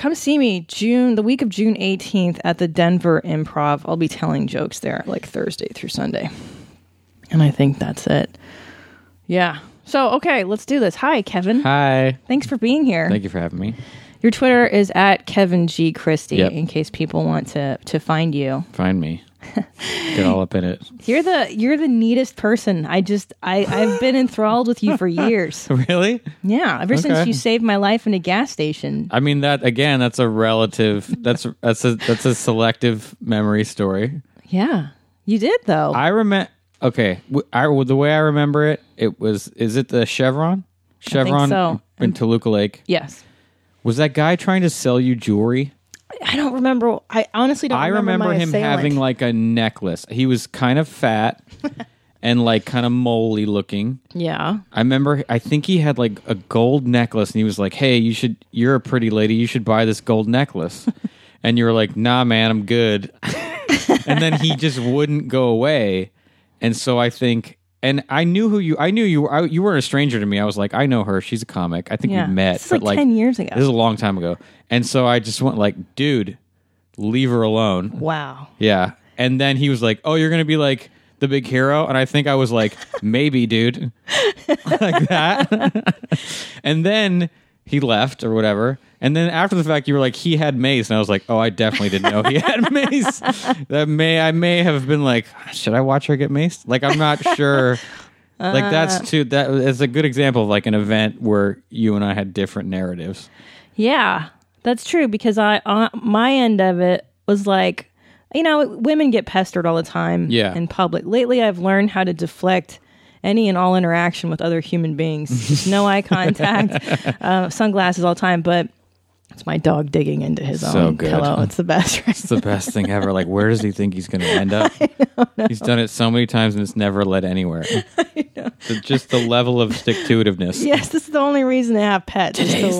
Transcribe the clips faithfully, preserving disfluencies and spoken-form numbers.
come see me June, the week of June eighteenth at the Denver Improv. I'll be telling jokes there like Thursday through Sunday. And I think that's it. Yeah. So, okay, let's do this. Hi, Kevin. Hi. Thanks for being here. Thank you for having me. Your Twitter is at Kevin G. Christie, yep. in case people want to, to find you. Find me. Get all up in it. You're the you're the neatest person. I just I I've been enthralled with you for years. Really? Yeah, ever okay. since you saved my life in a gas station. I mean that again. That's a relative. That's that's a that's a selective memory story. Yeah, you did though. I remember. Okay, I the way I remember it, it was. Is it the Chevron? Chevron so. in and, Toluca Lake. Yes. Was that guy trying to sell you jewelry? I don't remember. I honestly don't I remember. remember my him assailant. having like a necklace. He was kind of fat and like kind of moly looking. Yeah. I remember, I think he had like a gold necklace and he was like, hey, you should, you're a pretty lady. You should buy this gold necklace. And you were like, nah, man, I'm good. And then he just wouldn't go away. And so I think, and I knew who you, I knew you were, I, you weren't a stranger to me. I was like, I know her. She's a comic. I think yeah. we met. This is like, like ten years ago. This is a long time ago. And so I just went like, dude, leave her alone. Wow. Yeah. And then he was like, oh, you're going to be like the big hero? And I think I was like, maybe, dude. Like that. And then he left or whatever. And then after the fact, you were like, he had mace. And I was like, oh, I definitely didn't know he had mace. That may, I may have been like, should I watch her get maced? Like, I'm not sure. Like, that's too, that is a good example of like an event where you and I had different narratives. Yeah, that's true because I, uh, my end of it was like, you know, women get pestered all the time yeah. in public. Lately, I've learned how to deflect any and all interaction with other human beings. Just no eye contact, uh, sunglasses all the time. But it's my dog digging into his so own good. pillow. It's the best. Right? It's the best thing ever. Like, where does he think he's going to end up? He's done it so many times and it's never led anywhere. I know. The, just the level of stick-to-itiveness. Yes, this is the only reason to have pets. Today's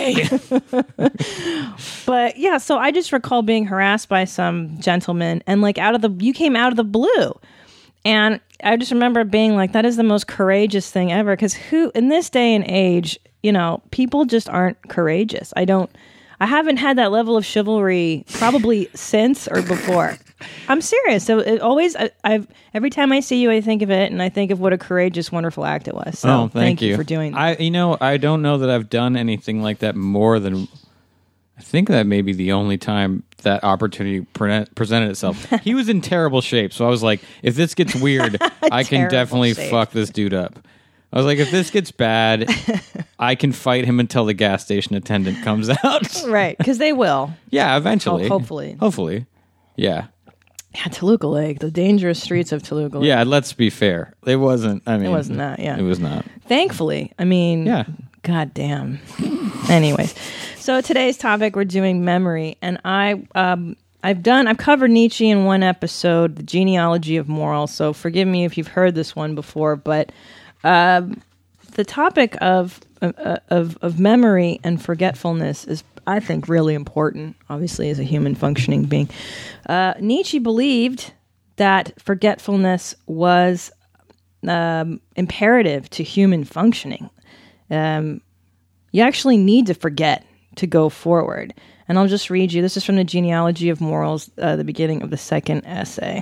the day. But yeah, so I just recall being harassed by some gentleman and like out of the, you came out of the blue. And I just remember being like, that is the most courageous thing ever. Because who, in this day and age, you know, people just aren't courageous. I don't, I haven't had that level of chivalry probably since or before. I'm serious. So it always, I, I've, every time I see you, I think of it and I think of what a courageous, wonderful act it was. So oh, thank, thank you. you for doing that. I, you know, I don't know that I've done anything like that more than, I think that may be the only time that opportunity pre- presented itself. He was in terrible shape. So I was like, if this gets weird, I can definitely shape. fuck this dude up. I was like, if this gets bad, I can fight him until the gas station attendant comes out. Right, because they will. Yeah, eventually. Oh, hopefully. Hopefully. Yeah. Yeah, Toluca Lake, the dangerous streets of Toluca Lake. Yeah, let's be fair. It wasn't, I mean. It wasn't that, yeah. It was not. Thankfully. I mean, yeah. God damn. Anyways, so today's topic, we're doing memory. And I, um, I've done, I've covered Nietzsche in one episode, The Genealogy of Morals. So forgive me if you've heard this one before, but um, the topic of, uh, of, of memory and forgetfulness is, I think, really important, obviously, as a human functioning being. Uh, Nietzsche believed that forgetfulness was um, imperative to human functioning. Um, you actually need to forget to go forward. And I'll just read you. This is from the Genealogy of Morals, uh, the beginning of the second essay.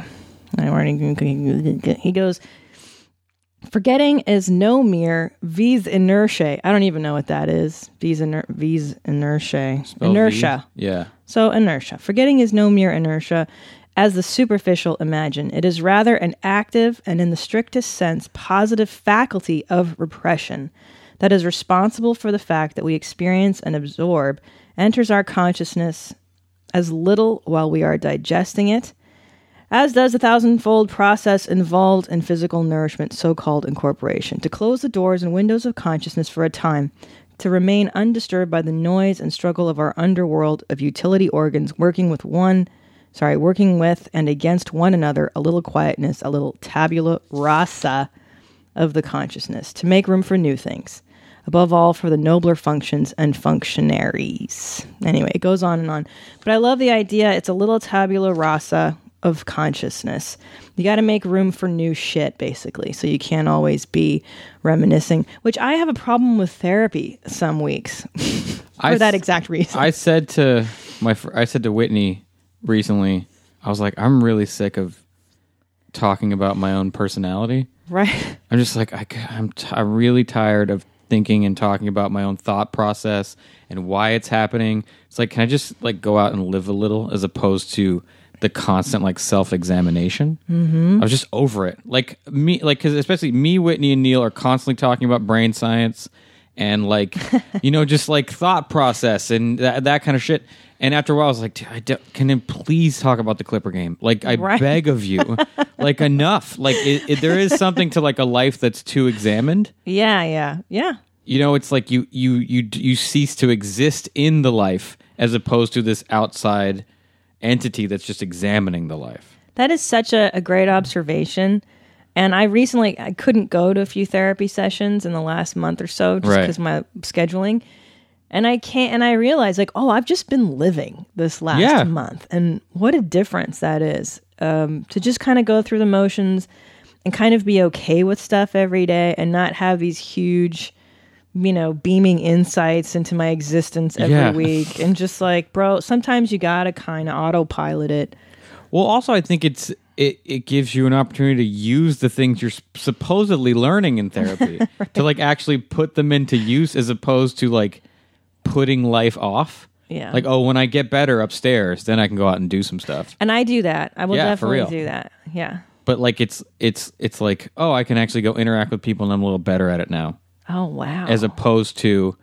He goes, forgetting is no mere vis inertiae. I don't even know what that is. Vis, iner- vis inertiae. Spell inertia. V? Yeah. So inertia. Forgetting is no mere inertia, as the superficial imagine. It is rather an active and, in the strictest sense, positive faculty of repression that is responsible for the fact that we experience and absorb enters our consciousness as little while we are digesting it, as does the thousandfold process involved in physical nourishment, so-called incorporation, to close the doors and windows of consciousness for a time, to remain undisturbed by the noise and struggle of our underworld of utility organs working with one, sorry, working with and against one another, a little quietness, a little tabula rasa of the consciousness, to make room for new things, above all for the nobler functions and functionaries. Anyway, it goes on and on. But I love the idea. It's a little tabula rasa of consciousness. You got to make room for new shit, basically. So you can't always be reminiscing, which I have a problem with therapy some weeks for I, that exact reason. I said to my, fr- I said to Whitney recently, I was like, I'm really sick of talking about my own personality. Right. I'm just like, I, I'm, t- I'm really tired of thinking and talking about my own thought process and why it's happening. It's like, can I just like go out and live a little as opposed to the constant like self-examination? Mm-hmm. I was just over it. Like me, like, cause especially me, Whitney and Neil are constantly talking about brain science and like, you know, just like thought process and that, that kind of shit. And after a while, I was like, dude, I don't, can you please talk about the Clipper game? Like, I Right. beg of you. Like, enough. Like, it, it, there is something to, like, a life that's too examined. Yeah, yeah, yeah. You know, it's like you, you, you, you cease to exist in the life as opposed to this outside entity that's just examining the life. That is such a, a great observation. And I recently, I couldn't go to a few therapy sessions in the last month or so just Right. because my scheduling. And I can't, and I realized like, oh, I've just been living this last Yeah. month. And what a difference that is. Um, to just kind of go through the motions and kind of be okay with stuff every day and not have these huge, you know, beaming insights into my existence every Yeah. week. And just like, bro, sometimes you gotta kind of autopilot it. Well, also, I think it's it, it gives you an opportunity to use the things you're supposedly learning in therapy right. to like actually put them into use as opposed to like putting life off. Yeah. Like, oh, when I get better upstairs, then I can go out and do some stuff. And I do that. I will Yeah, for definitely real. do that. Yeah. But like it's it's it's like, oh, I can actually go interact with people and I'm a little better at it now. Oh, wow. As opposed to,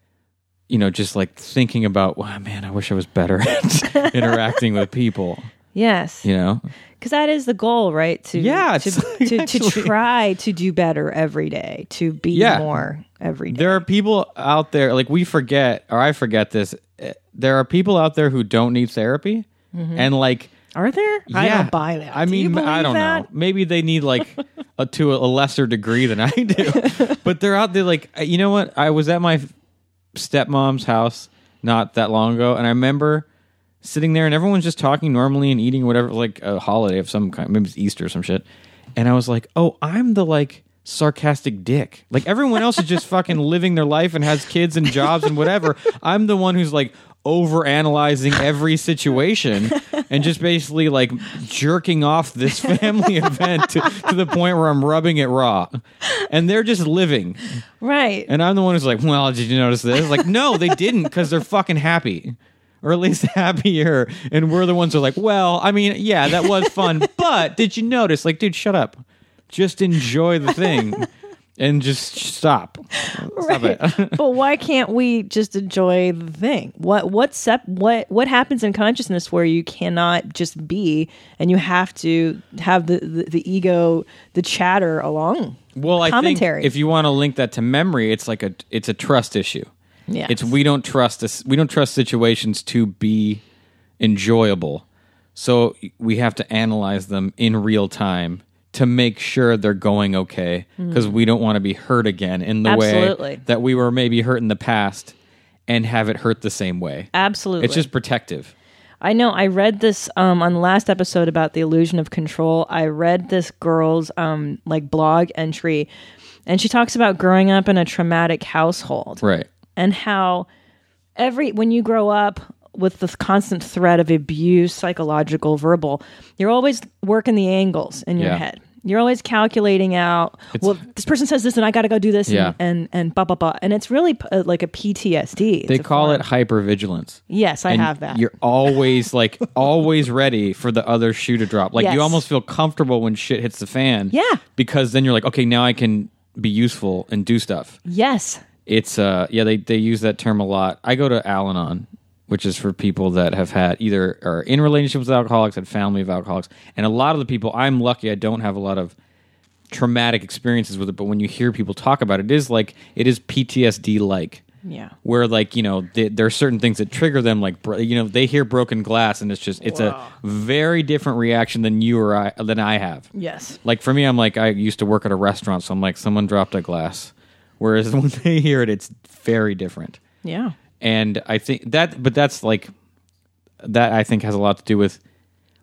you know, just like thinking about, wow, man, I wish I was better at interacting with people. Yes. You know? Because that is the goal, right? To Yeah, to, it's like to, actually- to try to do better every day, to be Yeah. more every day. There are people out there, like we forget, or I forget this. eh, There are people out there who don't need therapy, and like, Are there? I yeah, don't buy that. I Do you mean, I believe don't that? know. Maybe they need like a, to a lesser degree than I do, but they're out there. Like, you know what? I was at my stepmom's house not that long ago, and I remember sitting there, and everyone's just talking normally and eating whatever, like a holiday of some kind. Maybe it's Easter or some shit. And I was like, oh, I'm the like sarcastic dick. Like everyone else is just fucking living their life and has kids and jobs and whatever. I'm the one who's like over analyzing every situation and just basically like jerking off this family event to, to the point where I'm rubbing it raw. And they're just living. Right. And I'm the one who's like, well, did you notice this? Like, no, they didn't, because they're fucking happy. Or at least happier. And we're the ones who are like, well, I mean, yeah, that was fun. But did you notice? Like, dude, shut up. Just enjoy the thing. And just stop. Stop Right. it. But why can't we just enjoy the thing? What what sep- what what happens in consciousness where you cannot just be and you have to have the, the, the ego, the chatter along? Well, I commentary. think if you want to link that to memory, it's like a it's a trust issue. Yeah. It's we don't trust this. We don't trust situations to be enjoyable, so we have to analyze them in real time to make sure they're going okay, because we don't want to be hurt again in the Absolutely. way that we were maybe hurt in the past and have it hurt the same way. Absolutely. It's just protective. I know. I read this um, on the last episode about the illusion of control. I read this girl's um, like blog entry, and she talks about growing up in a traumatic household, Right. and how every when you grow up with the constant threat of abuse, psychological, verbal, you're always working the angles in your Yeah. head. You're always calculating out, well, this person says this and I got to go do this, Yeah. and, and, and blah, blah, blah. And it's really uh, like a P T S D. It's They a call form. it hypervigilance. Yes, I And have that. You're always like always ready for the other shoe to drop. Like Yes. you almost feel comfortable when shit hits the fan. Yeah. Because then you're like, okay, now I can be useful and do stuff. Yes. It's uh yeah, they they use that term a lot. I go to Al-Anon, which is for people that have had either are in relationships with alcoholics, had family of alcoholics. And a lot of the people, I'm lucky I don't have a lot of traumatic experiences with it, but when you hear people talk about it, it is like it is P T S D like. Yeah. Where like, you know, they, there are certain things that trigger them, like, bro- you know, they hear broken glass and it's just it's Wow. a very different reaction than you or I than I have. Yes. Like for me, I'm like, I used to work at a restaurant, so I'm like, someone dropped a glass. Whereas when they hear it, it's very different. Yeah. And I think that, but that's like, that I think has a lot to do with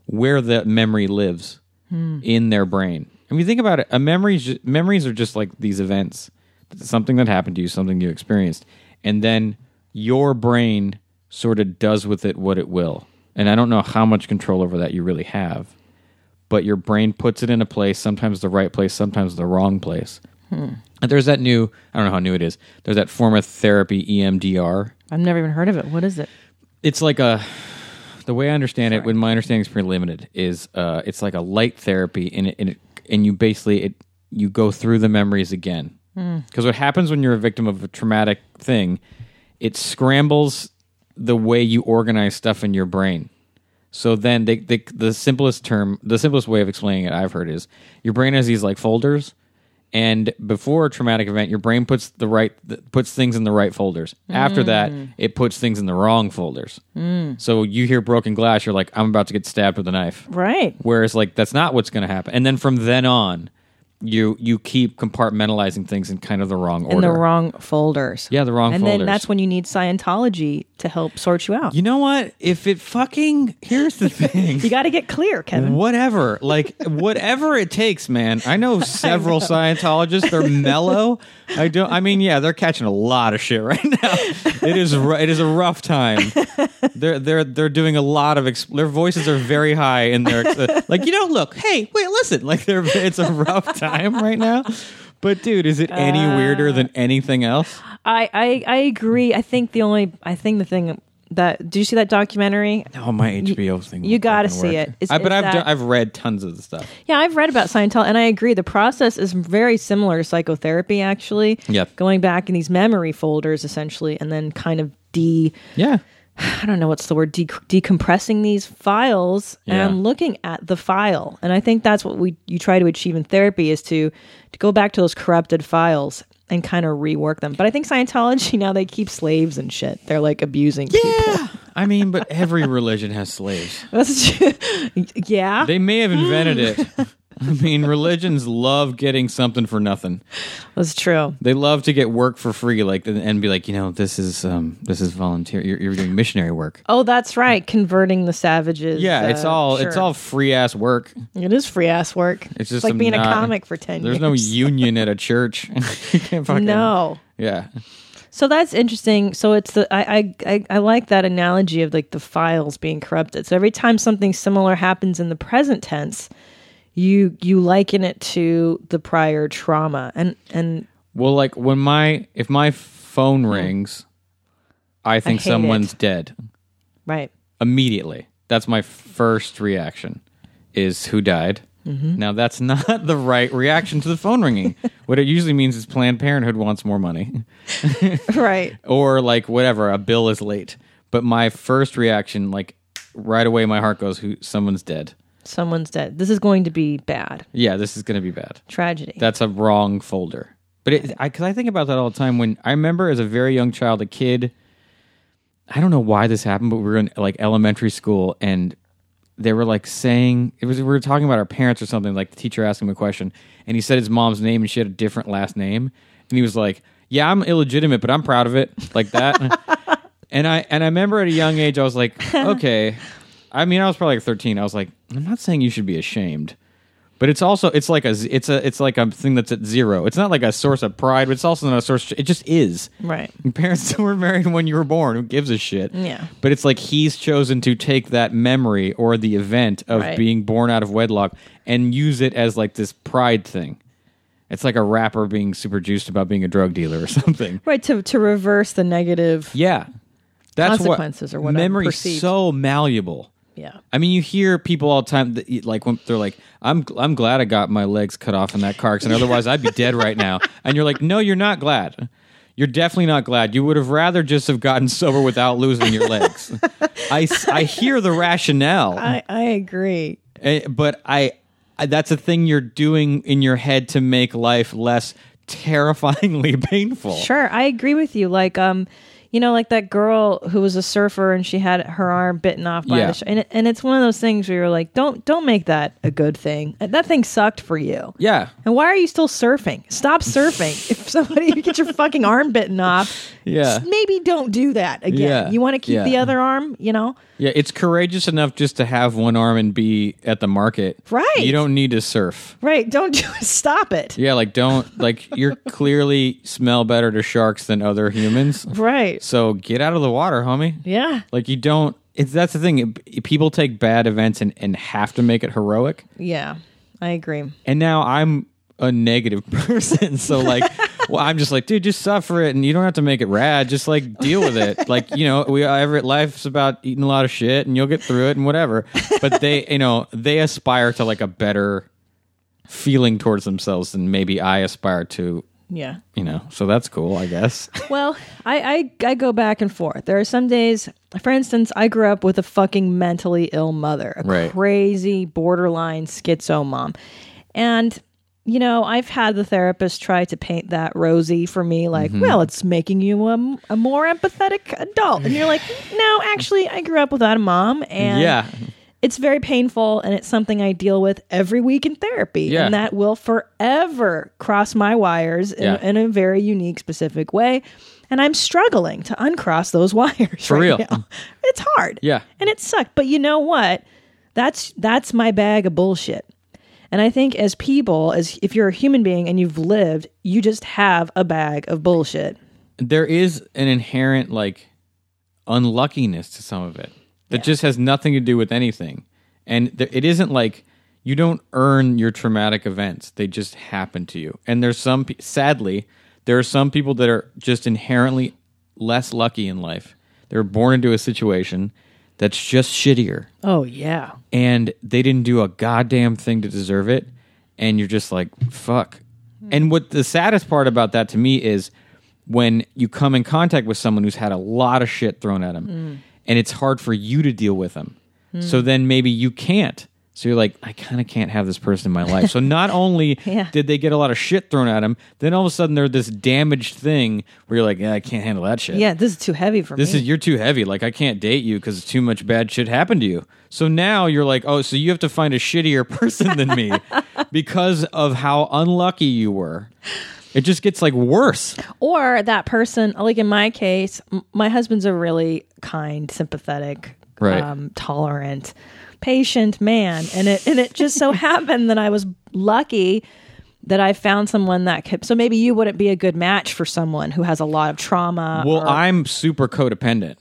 where the memory lives Hmm. in their brain. I mean, think about it. A memories memories are just like these events, something that happened to you, something you experienced, and then your brain sort of does with it what it will. And I don't know how much control over that you really have, but your brain puts it in a place, sometimes the right place, sometimes the wrong place. Hmm. And there's that new, I don't know how new it is, there's that form of therapy, E M D R. I've never even heard of it. What is it? It's like a, the way I understand it, when my understanding is pretty limited, is uh, it's like a light therapy, and it, and, it, and you basically, it you go through the memories again. Because what happens when you're a victim of a traumatic thing, it scrambles the way you organize stuff in your brain. So then they, they, the simplest term, the simplest way of explaining it I've heard is your brain has these like folders, and before a traumatic event, your brain puts the right puts things in the right folders. Mm. After that, it puts things in the wrong folders. Mm. So you hear broken glass, you're like, I'm about to get stabbed with a knife. Right. Whereas like that's not what's going to happen. And then from then on, you you keep compartmentalizing things in kind of the wrong order. In the wrong folders. Yeah, the wrong and folders. And then that's when you need Scientology to help sort you out. You know what? If it fucking... Here's the thing. You got to get clear, Kevin. Whatever. Like, whatever it takes, man. I know several I know. Scientologists. They're mellow. I don't... I mean, yeah, they're catching a lot of shit right now. It is it is a rough time. They're they're they're doing a lot of... Exp- their voices are very high in their... Uh, like, you know, look, hey, wait, listen. Like, they're it's a rough time right now. But, dude, is it any uh, weirder than anything else? I, I, I agree. I think the only... I think the thing... That did you see that documentary? No, my H B O you, thing. You got to see it. It's, I, but I've that, done, I've read tons of the stuff. Yeah, I've read about Scientology, and I agree. The process is very similar to psychotherapy, actually. Yep. Going back in these memory folders, essentially, and then kind of de. Yeah. I don't know what's the word. De- decompressing these files yeah. and looking at the file, and I think that's what we you try to achieve in therapy is to to go back to those corrupted files and kind of rework them. But I think Scientology, now they keep slaves and shit. They're like abusing yeah. people. I mean, but every religion has slaves. That's true. Yeah. They may have invented it. I mean, religions love getting something for nothing. That's true. They love to get work for free, like, and be like, you know, this is um, this is volunteer. You're, you're doing missionary work. Oh, that's right. Converting the savages. Yeah, it's uh, all sure. it's all free ass work. It is free ass work. It's just it's like being not, a comic for ten there's years. There's no union at a church. You can't fucking, no. Yeah. So that's interesting. So it's the I, I I I like that analogy of like the files being corrupted. So every time something similar happens in the present tense, you you liken it to the prior trauma. And and well, like when my if my phone rings, I think I someone's it. dead. Right. Immediately. That's my first reaction. Is who died. Mm-hmm. Now, that's not the right reaction to the phone ringing. What it usually means is Planned Parenthood wants more money. Right. Or, like, whatever, a bill is late. But my first reaction, like, right away my heart goes, "Who? Someone's dead. Someone's dead. This is going to be bad. Yeah, this is going to be bad. Tragedy. That's a wrong folder." But it, I, because I think about that all the time. When I remember as a very young child, a kid, I don't know why this happened, but we were in, like, elementary school, and they were like saying it was we were talking about our parents or something, like the teacher asked him a question and he said his mom's name and she had a different last name and he was like, "Yeah, I'm illegitimate, but I'm proud of it," like that. and I and I remember at a young age I was like, okay. I mean, I was probably like thirteen. I was like, I'm not saying you should be ashamed, but it's also it's like a it's a it's like a thing that's at zero. It's not like a source of pride, but it's also not a source. It just is. Right. Your parents were married when you were born. Who gives a shit? Yeah. But it's like he's chosen to take that memory or the event of right. being born out of wedlock and use it as like this pride thing. It's like a rapper being super juiced about being a drug dealer or something. Right. To to reverse the negative. Yeah. That's consequences what, or whatever. Memory's so malleable. Yeah. I mean, you hear people all the time that, like when they're like, "I'm I'm glad I got my legs cut off in that car accident. Otherwise, I'd be dead right now." And you're like, "No, you're not glad. You're definitely not glad. You would have rather just have gotten sober without losing your legs." I, I hear the rationale. I, I agree. Uh, but I, I that's a thing you're doing in your head to make life less terrifyingly painful. Sure, I agree with you. Like, um, You know, like that girl who was a surfer and she had her arm bitten off by Yeah. the sh- and it, and it's one of those things where you're like, don't don't make that a good thing. That thing sucked for you. Yeah. And why are you still surfing? Stop surfing. If somebody you get your fucking arm bitten off, Yeah. maybe don't do that again. Yeah. You want to keep Yeah. the other arm, you know? Yeah, it's courageous enough just to have one arm and be at the market. Right. You don't need to surf. Right. Don't do it. Stop it. Yeah, like don't like you're clearly smell better to sharks than other humans. Right. So get out of the water, homie. Yeah. Like you don't it's that's the thing. It- people take bad events and, and have to make it heroic. Yeah. I agree. And now I'm a negative person. So like well, I'm just like, dude, just suffer it and you don't have to make it rad. Just like deal with it. Like, you know, we ever life's about eating a lot of shit and you'll get through it and whatever. But they, you know, they aspire to like a better feeling towards themselves than maybe I aspire to, Yeah. you know. So that's cool, I guess. Well, I, I I go back and forth. There are some days, for instance, I grew up with a fucking mentally ill mother, a Right. crazy borderline schizo mom. And, you know, I've had the therapist try to paint that rosy for me, like, Mm-hmm. well, it's making you a, a more empathetic adult. And you're like, no, actually, I grew up without a mom. And Yeah. it's very painful, and it's something I deal with every week in therapy. Yeah. And that will forever cross my wires in, Yeah. in a very unique, specific way. And I'm struggling to uncross those wires. For right real. now. It's hard. Yeah. And it sucked. But you know what? That's that's my bag of bullshit. And I think as people, as if you're a human being and you've lived, you just have a bag of bullshit. There is an inherent like unluckiness to some of it that just has nothing to do with anything. And th- it isn't like you don't earn your traumatic events. They just happen to you. And there's some, pe- sadly, there are some people that are just inherently less lucky in life. They're born into a situation that's just shittier. Oh, yeah. And they didn't do a goddamn thing to deserve it. And you're just like, fuck. And what the saddest part about that to me is when you come in contact with someone who's had a lot of shit thrown at them and it's hard for you to deal with them. So then maybe you can't. So you're like, I kind of can't have this person in my life. So not only Yeah. did they get a lot of shit thrown at them, then all of a sudden they're this damaged thing where you're like, yeah, I can't handle that shit. Yeah, this is too heavy for This me. is you're too heavy. Like I can't date you because too much bad shit happened to you. So now you're like, oh, so you have to find a shittier person than me because of how unlucky you were. It just gets like worse. Or that person, like in my case, m- my husband's a really kind, sympathetic, Right. um, tolerant, patient man, and it and it just so happened that I was lucky that I found someone that could. So maybe you wouldn't be a good match for someone who has a lot of trauma. Well, or- I'm super codependent.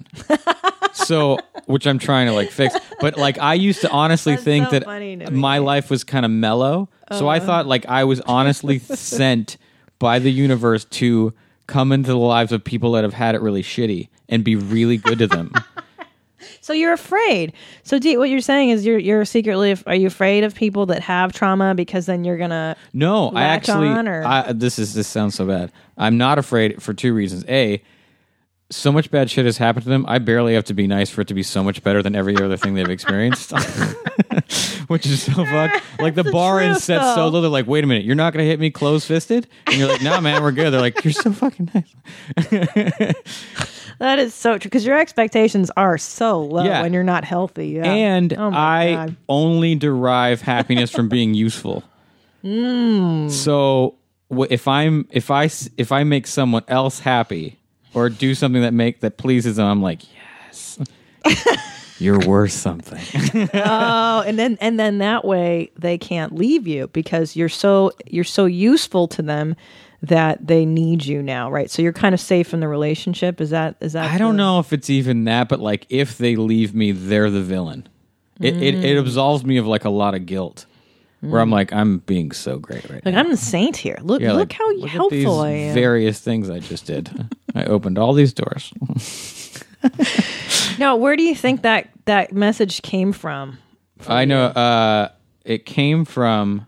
So, which I'm trying to like fix. But like I used to honestly That's think so that funny to me. my life was kind of mellow. So I thought like I was honestly sent by the universe to come into the lives of people that have had it really shitty and be really good to them. So you're afraid. So do you- what you're saying is you're you're secretly af- are you afraid of people that have trauma because then you're gonna No, I latch actually. on, or- I, this is this sounds so bad. I'm not afraid for two reasons. A, so much bad shit has happened to them. I barely have to be nice for it to be so much better than every other thing they've experienced, which is so fucked. Like the the bar is truth, set so though. low. They're like, wait a minute, you're not gonna hit me closed fisted, and you're like, nah, man, we're good. They're like, you're so fucking nice. That is so true because your expectations are so low Yeah. when you're not healthy. Yeah. And Oh my I God. only derive happiness from being useful. Mm. So wh- if I'm if I s- if I make someone else happy or do something that make that pleases them, I'm like, yes, you're worth something. Oh, and then and then that way they can't leave you because you're so you're so useful to them that they need you now, right? So you're kind of safe in the relationship. Is that is that? I don't the- know if it's even that, but like if they leave me, they're the villain. It it, Mm. it absolves me of like a lot of guilt. Where I'm like, I'm being so great right Like now. I'm the saint here. Look Yeah, look like, how look at helpful these I am. various things I just did. I opened all these doors. Now, where do you think that that message came from? I know. Uh, it came from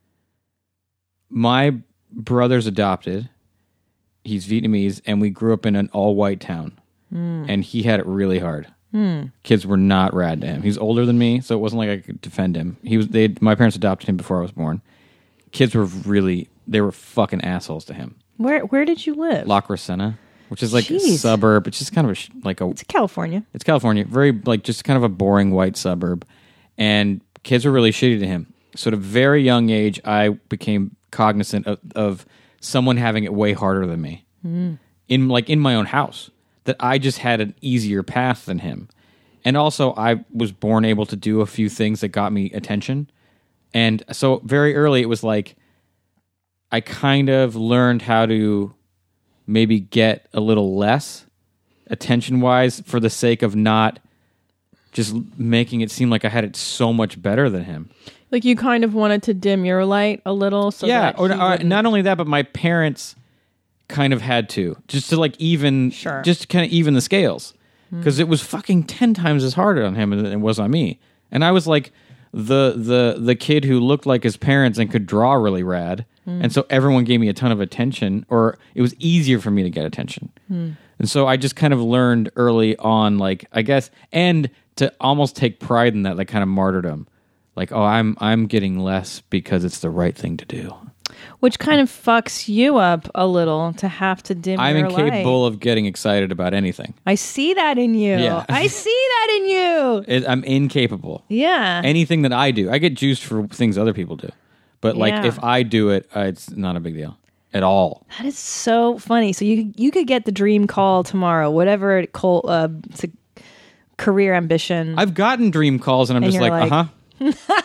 my brother's adopted. He's Vietnamese, and we grew up in an all-white town. And he had it really hard. Kids were not rad to him. He's older than me, so it wasn't like I could defend him. He was. They. My parents adopted him before I was born. Kids were really. They were fucking assholes to him. Where where did you live? La Crescenta. which is like a Jeez. suburb. It's just kind of a, sh- like a, It's California. it's California, very like just kind of a boring white suburb. And kids were really shitty to him. So at a very young age, I became cognizant of, of someone having it way harder than me. Mm. In like in my own house. That I just had an easier path than him. And also, I was born able to do a few things that got me attention. And so very early, it was like, I kind of learned how to maybe get a little less attention-wise for the sake of not just making it seem like I had it so much better than him. Like you kind of wanted to dim your light a little. So yeah, that or, he or wouldn't- not only that, but my parents kind of had to. Just to like even, Sure. just to kind of even the scales. Because it was fucking ten times as hard on him than it was on me. And I was like the the the kid who looked like his parents and could draw really rad. Mm. And so everyone gave me a ton of attention, or it was easier for me to get attention. Mm. And so I just kind of learned early on, like, I guess, and to almost take pride in that, like kind of martyrdom. Like, oh, I'm I'm getting less because it's the right thing to do. Which kind of fucks you up a little to have to dim I'm your light. incapable of getting excited about anything. I see that in you. Yeah. I see that in you. It, I'm incapable. Yeah. Anything that I do, I get juiced for things other people do. But like Yeah. if I do it, uh, it's not a big deal at all. That is so funny. So you you could get the dream call tomorrow, whatever it call, uh, it's a career ambition. I've gotten dream calls and I'm And just you're like, like- uh-huh.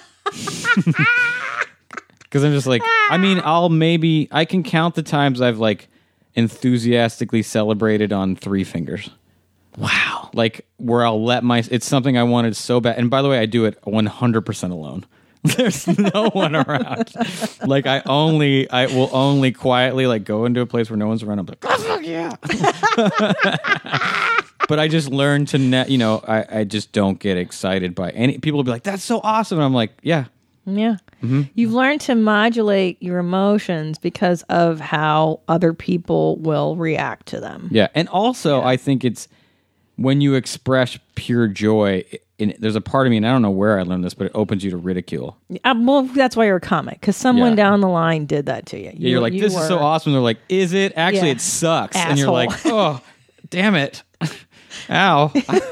Because I'm just like, I mean, I'll maybe, I can count the times I've like enthusiastically celebrated on three fingers. Wow. Like where I'll let my, it's something I wanted so bad. And by the way, I do it one hundred percent alone. There's no one around. Like I only, I will only quietly like go into a place where no one's around. I'm like, oh, fuck yeah. But I just learned to, ne- you know, I, I just don't get excited by any, people will be like, that's so awesome. And I'm like, yeah. Yeah. Mm-hmm. You've learned to modulate your emotions because of how other people will react to them. Yeah. And also I think it's when you express pure joy, in, there's a part of me, and I don't know where I learned this, but it opens you to ridicule. Uh, well, that's why you're a comic, because someone Yeah. down the line did that to you. Yeah, you're like, you this is so were- awesome. They're like, is it? Actually, Yeah. it sucks. And you're like, Asshole. oh, damn it. Ow.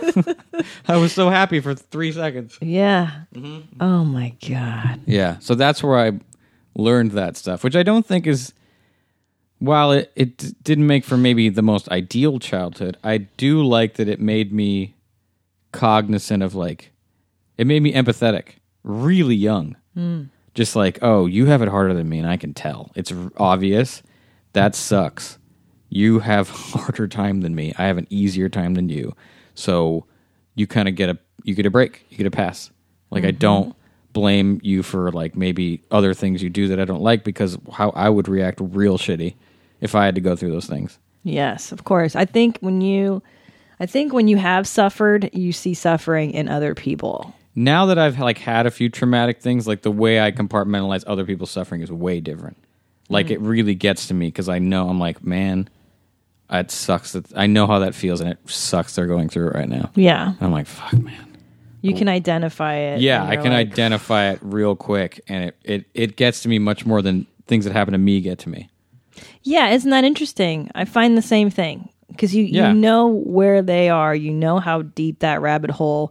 I was so happy for three seconds. Yeah. Mm-hmm. Oh my God. Yeah, so that's where I learned that stuff, which I don't think is, while it, it d- didn't make for maybe the most ideal childhood, I do like that it made me cognizant of like, it made me empathetic really young. Mm. Just like, oh, you have it harder than me and I can tell. It's r- obvious. That sucks. You have harder time than me. I have an easier time than you. So you kind of get a, you get a break. You get a pass. Like mm-hmm. I don't blame you for like maybe other things you do that I don't like, because how I would react real shitty if I had to go through those things. Yes, of course. I think when you, I think when you have suffered, you see suffering in other people. Now that I've like had a few traumatic things, like the way I compartmentalize other people's suffering is way different. Like mm. it really gets to me because I know, I'm like, man, it sucks that I know how that feels, and it sucks they're going through it right now. Yeah. And I'm like, fuck, man. You can identify it. Yeah, I can like, identify it real quick, and it, it, it gets to me much more than things that happen to me get to me. Yeah, isn't that interesting? I find the same thing, because you, Yeah. you know where they are, you know how deep that rabbit hole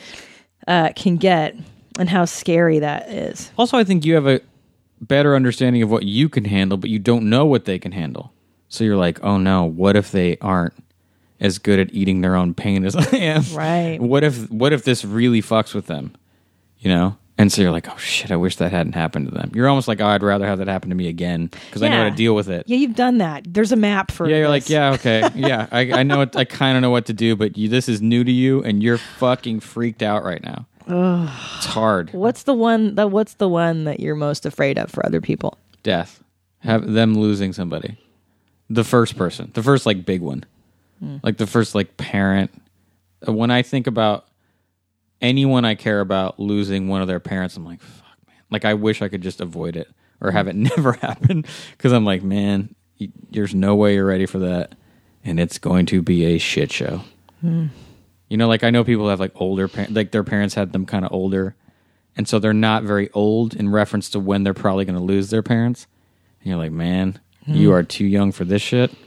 uh, can get, and how scary that is. Also, I think you have a better understanding of what you can handle, but you don't know what they can handle. So you're like, oh no, what if they aren't as good at eating their own pain as I am? Right. What if what if this really fucks with them? You know? And so you're like, oh shit, I wish that hadn't happened to them. You're almost like, oh, I'd rather have that happen to me again, because I know how Yeah. to deal with it. Yeah, you've done that. There's a map for Yeah, you're this. like, yeah, okay, yeah, I, I know, it, I kind of know what to do, but you, this is new to you, and you're fucking freaked out right now. Ugh. It's hard. What's the one that what's the one that you're most afraid of for other people? Death, have them losing somebody, the first person, the first like big one, mm. like the first like parent. When I think about anyone I care about losing one of their parents, I'm like, fuck, man. Like I wish I could just avoid it or have it never happen, because I'm like, man, y- there's no way you're ready for that, and it's going to be a shit show. Mm. You know, like I know people have like older parents, like their parents had them kind of older, and so they're not very old in reference to when they're probably going to lose their parents. And you're like, man, mm. you are too young for this shit.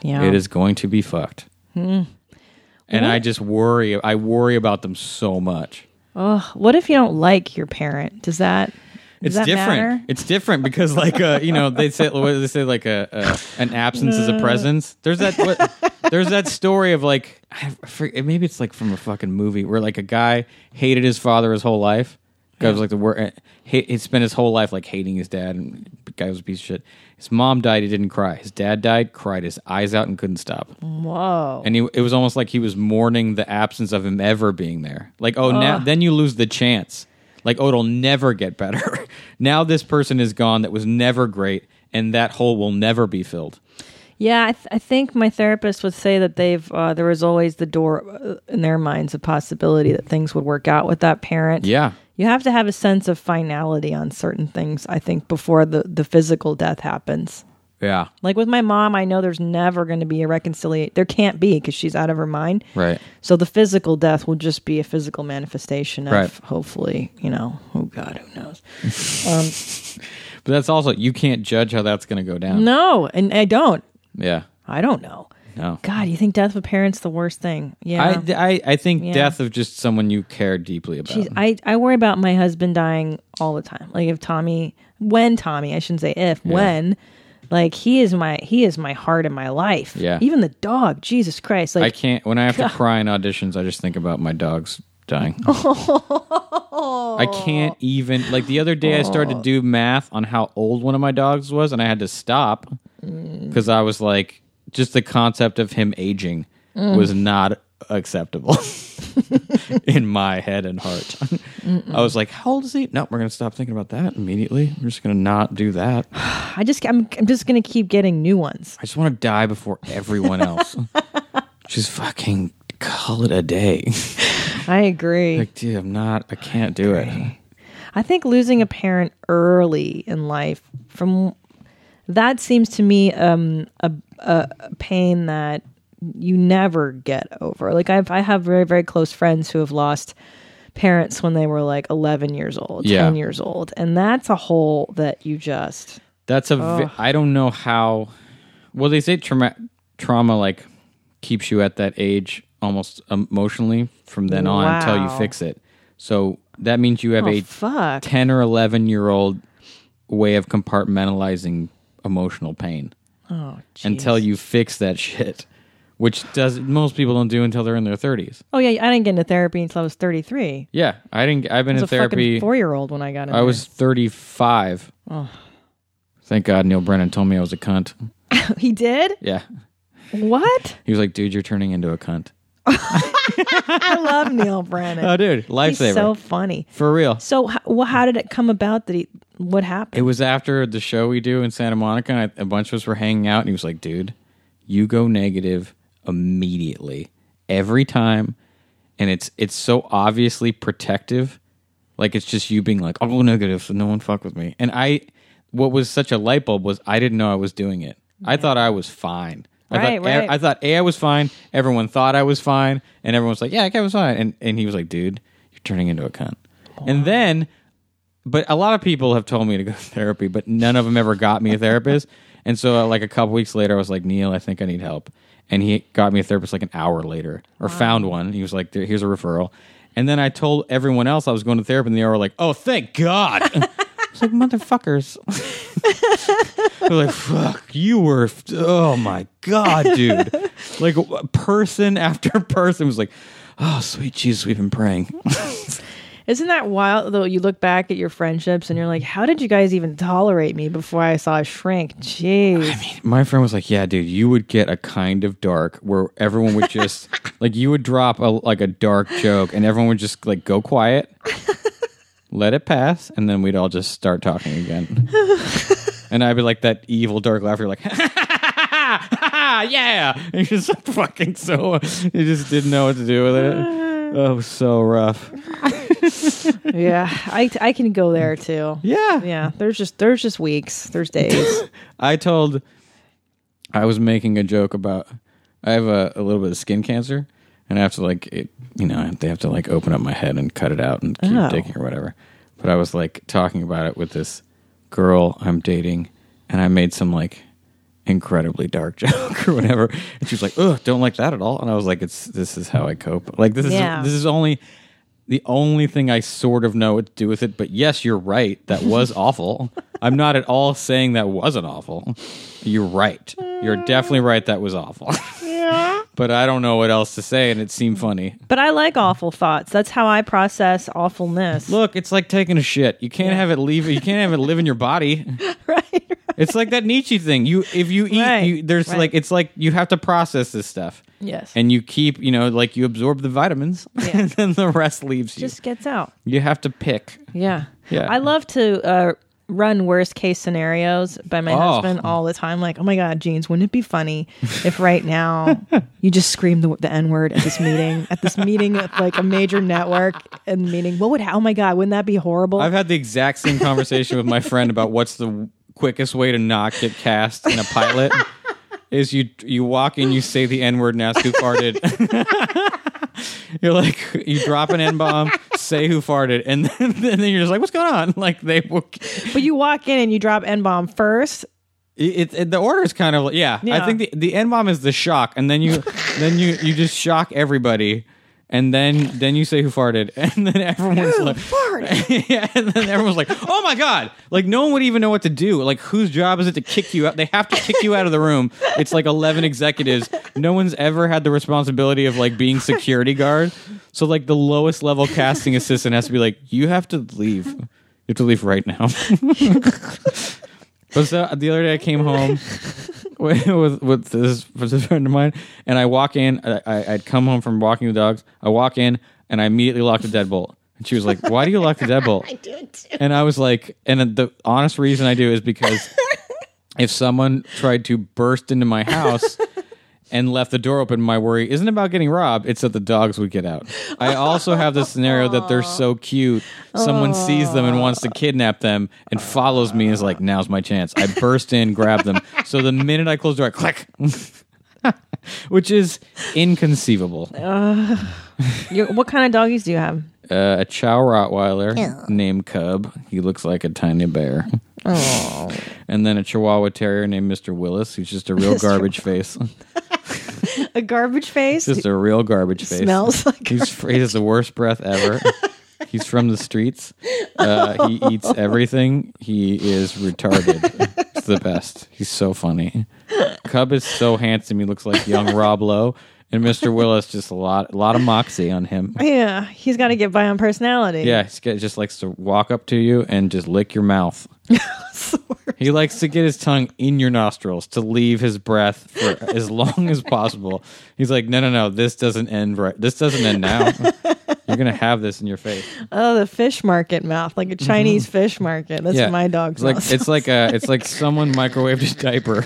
Yeah. It is going to be fucked. Mm. And What? I just worry. I worry about them so much. Oh, what if you don't like your parent? Does that does It's that different. matter? It's different because, like, uh, you know, they say what do they say like a, a an absence is a presence. There's that. What, there's that story of like, I forget, maybe it's like from a fucking movie where like a guy hated his father his whole life. Guy was like the word. He, he spent his whole life like hating his dad, and the guy was a piece of shit. His mom died. He didn't cry. His dad died. Cried his eyes out and couldn't stop. Whoa. And he, it was almost like he was mourning the absence of him ever being there. Like, oh, now then you lose the chance. Like, oh, it'll never get better. Now this person is gone that was never great, and that hole will never be filled. Yeah, I, th- I think my therapist would say that they've uh, there was always the door uh, in their minds, a possibility that things would work out with that parent. Yeah. You have to have a sense of finality on certain things, I think, before the, the physical death happens. Yeah. Like with my mom, I know there's never going to be a reconciliation. There can't be because she's out of her mind. Right. So the physical death will just be a physical manifestation of, Right. hopefully, you know, oh God, who knows? um, But that's also, you can't judge how that's going to go down. no, and I don't. Yeah. I don't know. No. God, you think death of a parent's the worst thing? Yeah. I, I, I think Yeah. death of just someone you care deeply about. Jeez, I, I worry about my husband dying all the time. Like if Tommy, when Tommy, I shouldn't say if, Yeah. when, like he is my he is my heart in my life. Yeah. Even the dog, Jesus Christ. Like I can't, when I have to cry in auditions, I just think about my dogs dying. I can't even, like the other day I started to do math on how old one of my dogs was, and I had to stop because I was like, just the concept of him aging was not acceptable in my head and heart. I was like, how old is he? No, we're going to stop thinking about that immediately. We're just going to not do that. I I just I'm, I'm just gonna keep getting new ones. just want to die before everyone else. Just fucking call it a day. I agree. Like, dude, I'm not, I can't do it. I think losing a parent early in life, from that seems to me um, a, a a pain that you never get over. Like I've I have very very close friends who have lost parents when they were like eleven years old, Yeah. ten years old, and that's a hole that you just That's a, vi- I don't know how, well, they say trauma, trauma like keeps you at that age almost emotionally from then on until you Wow. fix it. So that means you have oh a fuck. ten or eleven year old way of compartmentalizing emotional pain Oh, jeez. until you fix that shit, which does most people don't do until they're in their thirties. Oh yeah, I didn't get into therapy until I was thirty-three. Yeah, I didn't. I've been I in was a therapy. fucking four-year-old when I got in. I was thirty-five. Oh. Thank God Neil Brennan told me I was a cunt. there. He did? Yeah, What? he was like, "Dude, you're turning into a cunt." I love Neil Brennan. Oh, dude, He's lifesaver so funny. for real. So, h- well, how did it come about that he? What happened? It was after the show we do in Santa Monica, and I, a bunch of us were hanging out, and he was like, "Dude, you go negative immediately every time, and it's it's so obviously protective, like it's just you being like, I'll go negative, so no one fuck with me." And I, what was such a light bulb was I didn't know I was doing it. I thought I was fine. I Right, thought, right. I thought A, I was fine. Everyone thought I was fine, and everyone was like, "Yeah, I was fine." And and he was like, "Dude, you're turning into a cunt." And then. But a lot of people have told me to go to therapy, but none of them ever got me a therapist. And so, uh, like a couple weeks later, I was like, "Neil, I think I need help." And he got me a therapist like an hour later, or found one. He was like, "There- "Here's a referral." And then I told everyone else I was going to therapy, and they were like, "Oh, thank God!" I was like, "Motherfuckers!" They're like, "Fuck, you were, oh my God, dude!" Like person after person was like, "Oh, sweet Jesus, we've been praying." Isn't that wild though? You look back at your friendships and you're like, how did you guys even tolerate me before I saw a shrink? Jeez. My friend was like, "Yeah, dude, you would get a kind of dark where everyone would just like you would drop a like a dark joke and everyone would just like go quiet, let it pass, and then we'd all just start talking again." And I'd be like that evil dark laughter, like, "Yeah," and you just fucking so you just didn't know what to do with it. Oh, it was so rough. Yeah, I, I can go there too. Yeah, Yeah, there's just there's just weeks, there's days. I told, I was making a joke about, I have a, a little bit of skin cancer, and I have to like, it, you know, they have to like open up my head and cut it out and keep Oh. digging or whatever. But I was like talking about it with this girl I'm dating, and I made some like incredibly dark joke or whatever. And she was like, ugh, don't like that at all. And I was like, it's this is how I cope. Like this is Yeah. this is only the only thing I sort of know what to do with it. But yes, you're right. That was awful. I'm not at all saying that wasn't awful. You're right. You're definitely right. That was awful. Yeah. But I don't know what else to say, and it seemed funny. But I like awful thoughts. That's how I process awfulness. Look, it's like taking a shit. You can't Yeah. have it leave. You can't have it live in your body. right, right. It's like that Nietzsche thing. You, if you eat, Right, you, there's right. like it's like you have to process this stuff. Yes. And you keep, you know, like you absorb the vitamins, Yeah. and then the rest leaves you. Just gets out. You have to pick. Yeah. Yeah. I love to uh, run worst case scenarios by my Oh. husband all the time. Like, oh my God, Jeans, wouldn't it be funny if right now you just scream the, the N word at this meeting, at this meeting at like a major network and meeting? What would, ha- oh my God, wouldn't that be horrible? I've had the exact same conversation with my friend about what's the quickest way to not get cast in a pilot. Is you you walk in, you say the N word, and ask who farted. You're like, you drop an N bomb, say who farted, and then, and then you're just like, what's going on? Like they, will, but you walk in and you drop N bomb first. it, it the order is kind of yeah. Yeah. I think the the N bomb is the shock, and then you then you you just shock everybody. And then, then you say who farted, and then everyone's Who like, farted? yeah, and then everyone's like, oh my God. Like, no one would even know what to do. Like, whose job is it to kick you out? They have to kick you out of the room. It's like eleven executives. No one's ever had the responsibility of, like, being security guard. So, like, the lowest level casting assistant has to be like, you have to leave. You have to leave right now. But so, the other day I came home with, with, with, this, with this friend of mine, and I walk in. I, I, I'd come home from walking the dogs. I walk in, and I immediately lock the deadbolt. And she was like, why do you lock the deadbolt? I do it too. And I was like, and the honest reason I do is because if someone tried to burst into my house and left the door open, my worry isn't about getting robbed, it's that the dogs would get out. I also have the scenario that they're so cute, someone sees them and wants to kidnap them and follows me and is like, now's my chance. I burst in, grab them. So the minute I close the door, I click. Which is inconceivable. Uh, you, what kind of doggies do you have? Uh, a Chow Rottweiler named Cub. He looks like a tiny bear. Oh. And then a Chihuahua Terrier named Mister Willis. He's just a real Mister garbage face. A garbage face? Just a real garbage face. Smells like He's, he has the worst breath ever. He's from the streets. Uh, he eats everything. He is retarded. It's the best. He's so funny. Cub is so handsome. He looks like young Rob Lowe. And Mister Willis, just a lot, a lot of moxie on him. Yeah, he's got to get by on personality. Yeah, he just likes to walk up to you and just lick your mouth. He likes to get his tongue in your nostrils to leave his breath for as long as possible. He's like, no, no, no, this doesn't end right. This doesn't end now. You're going to have this in your face. Oh, the fish market mouth, like a Chinese mm-hmm. fish market. That's yeah. what my dog's like. mouth It's like a, it's like someone microwaved a diaper.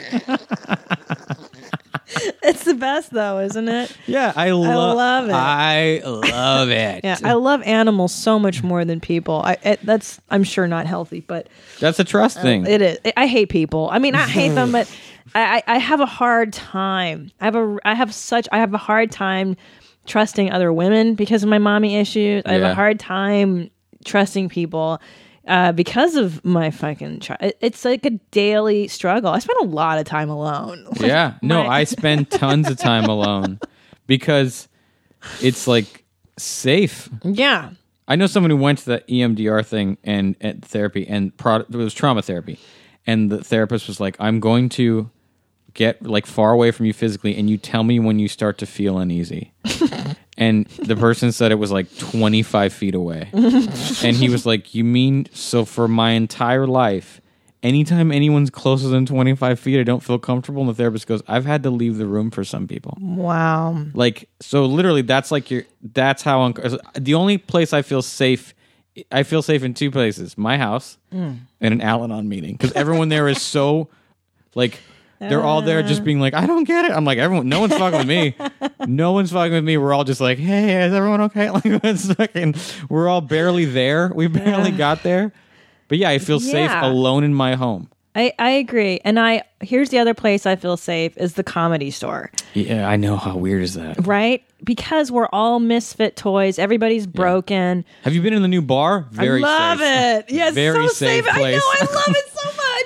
It's the best, though, isn't it? Yeah, I, lo- I love it. I love it. Yeah, I love animals so much more than people. I it, that's I'm sure not healthy, but that's a trust uh, thing. It is. I hate people. I mean, I hate them, but I, I have a hard time. I have a I have such I have a hard time trusting other women because of my mommy issues. I have Yeah. a hard time trusting people. Uh, because of my fucking child. It, it's like a daily struggle. I spend a lot of time alone. Like, yeah. No, my- I spend tons of time alone because it's like safe. Yeah. I know someone who went to the E M D R thing and, and therapy and pro- it was trauma therapy. And the therapist was like, I'm going to get like far away from you physically and you tell me when you start to feel uneasy. And the person said it was like twenty-five feet away. And he was like, you mean, so for my entire life, anytime anyone's closer than twenty-five feet, I don't feel comfortable? And the therapist goes, I've had to leave the room for some people. Wow. Like, so literally that's like your, that's how, un- the only place I feel safe, I feel safe in two places, my house mm. and an Al-Anon meeting. Because everyone there is so, like, they're all there just being like, I don't get it. I'm like, everyone, no one's fucking with me. No one's fucking with me. We're all just like, hey, is everyone okay? Like, it's fucking, we're all barely there. We barely Yeah. got there. But yeah, I feel safe Yeah. alone in my home. I, I agree. And I here's the other place I feel safe is the Comedy Store. Yeah, I know. How weird is that? Right? Because we're all misfit toys. Everybody's broken. Have you been in the new bar? Very I love safe. it. Yes, Very so safe safe. place. I know. I love it so much.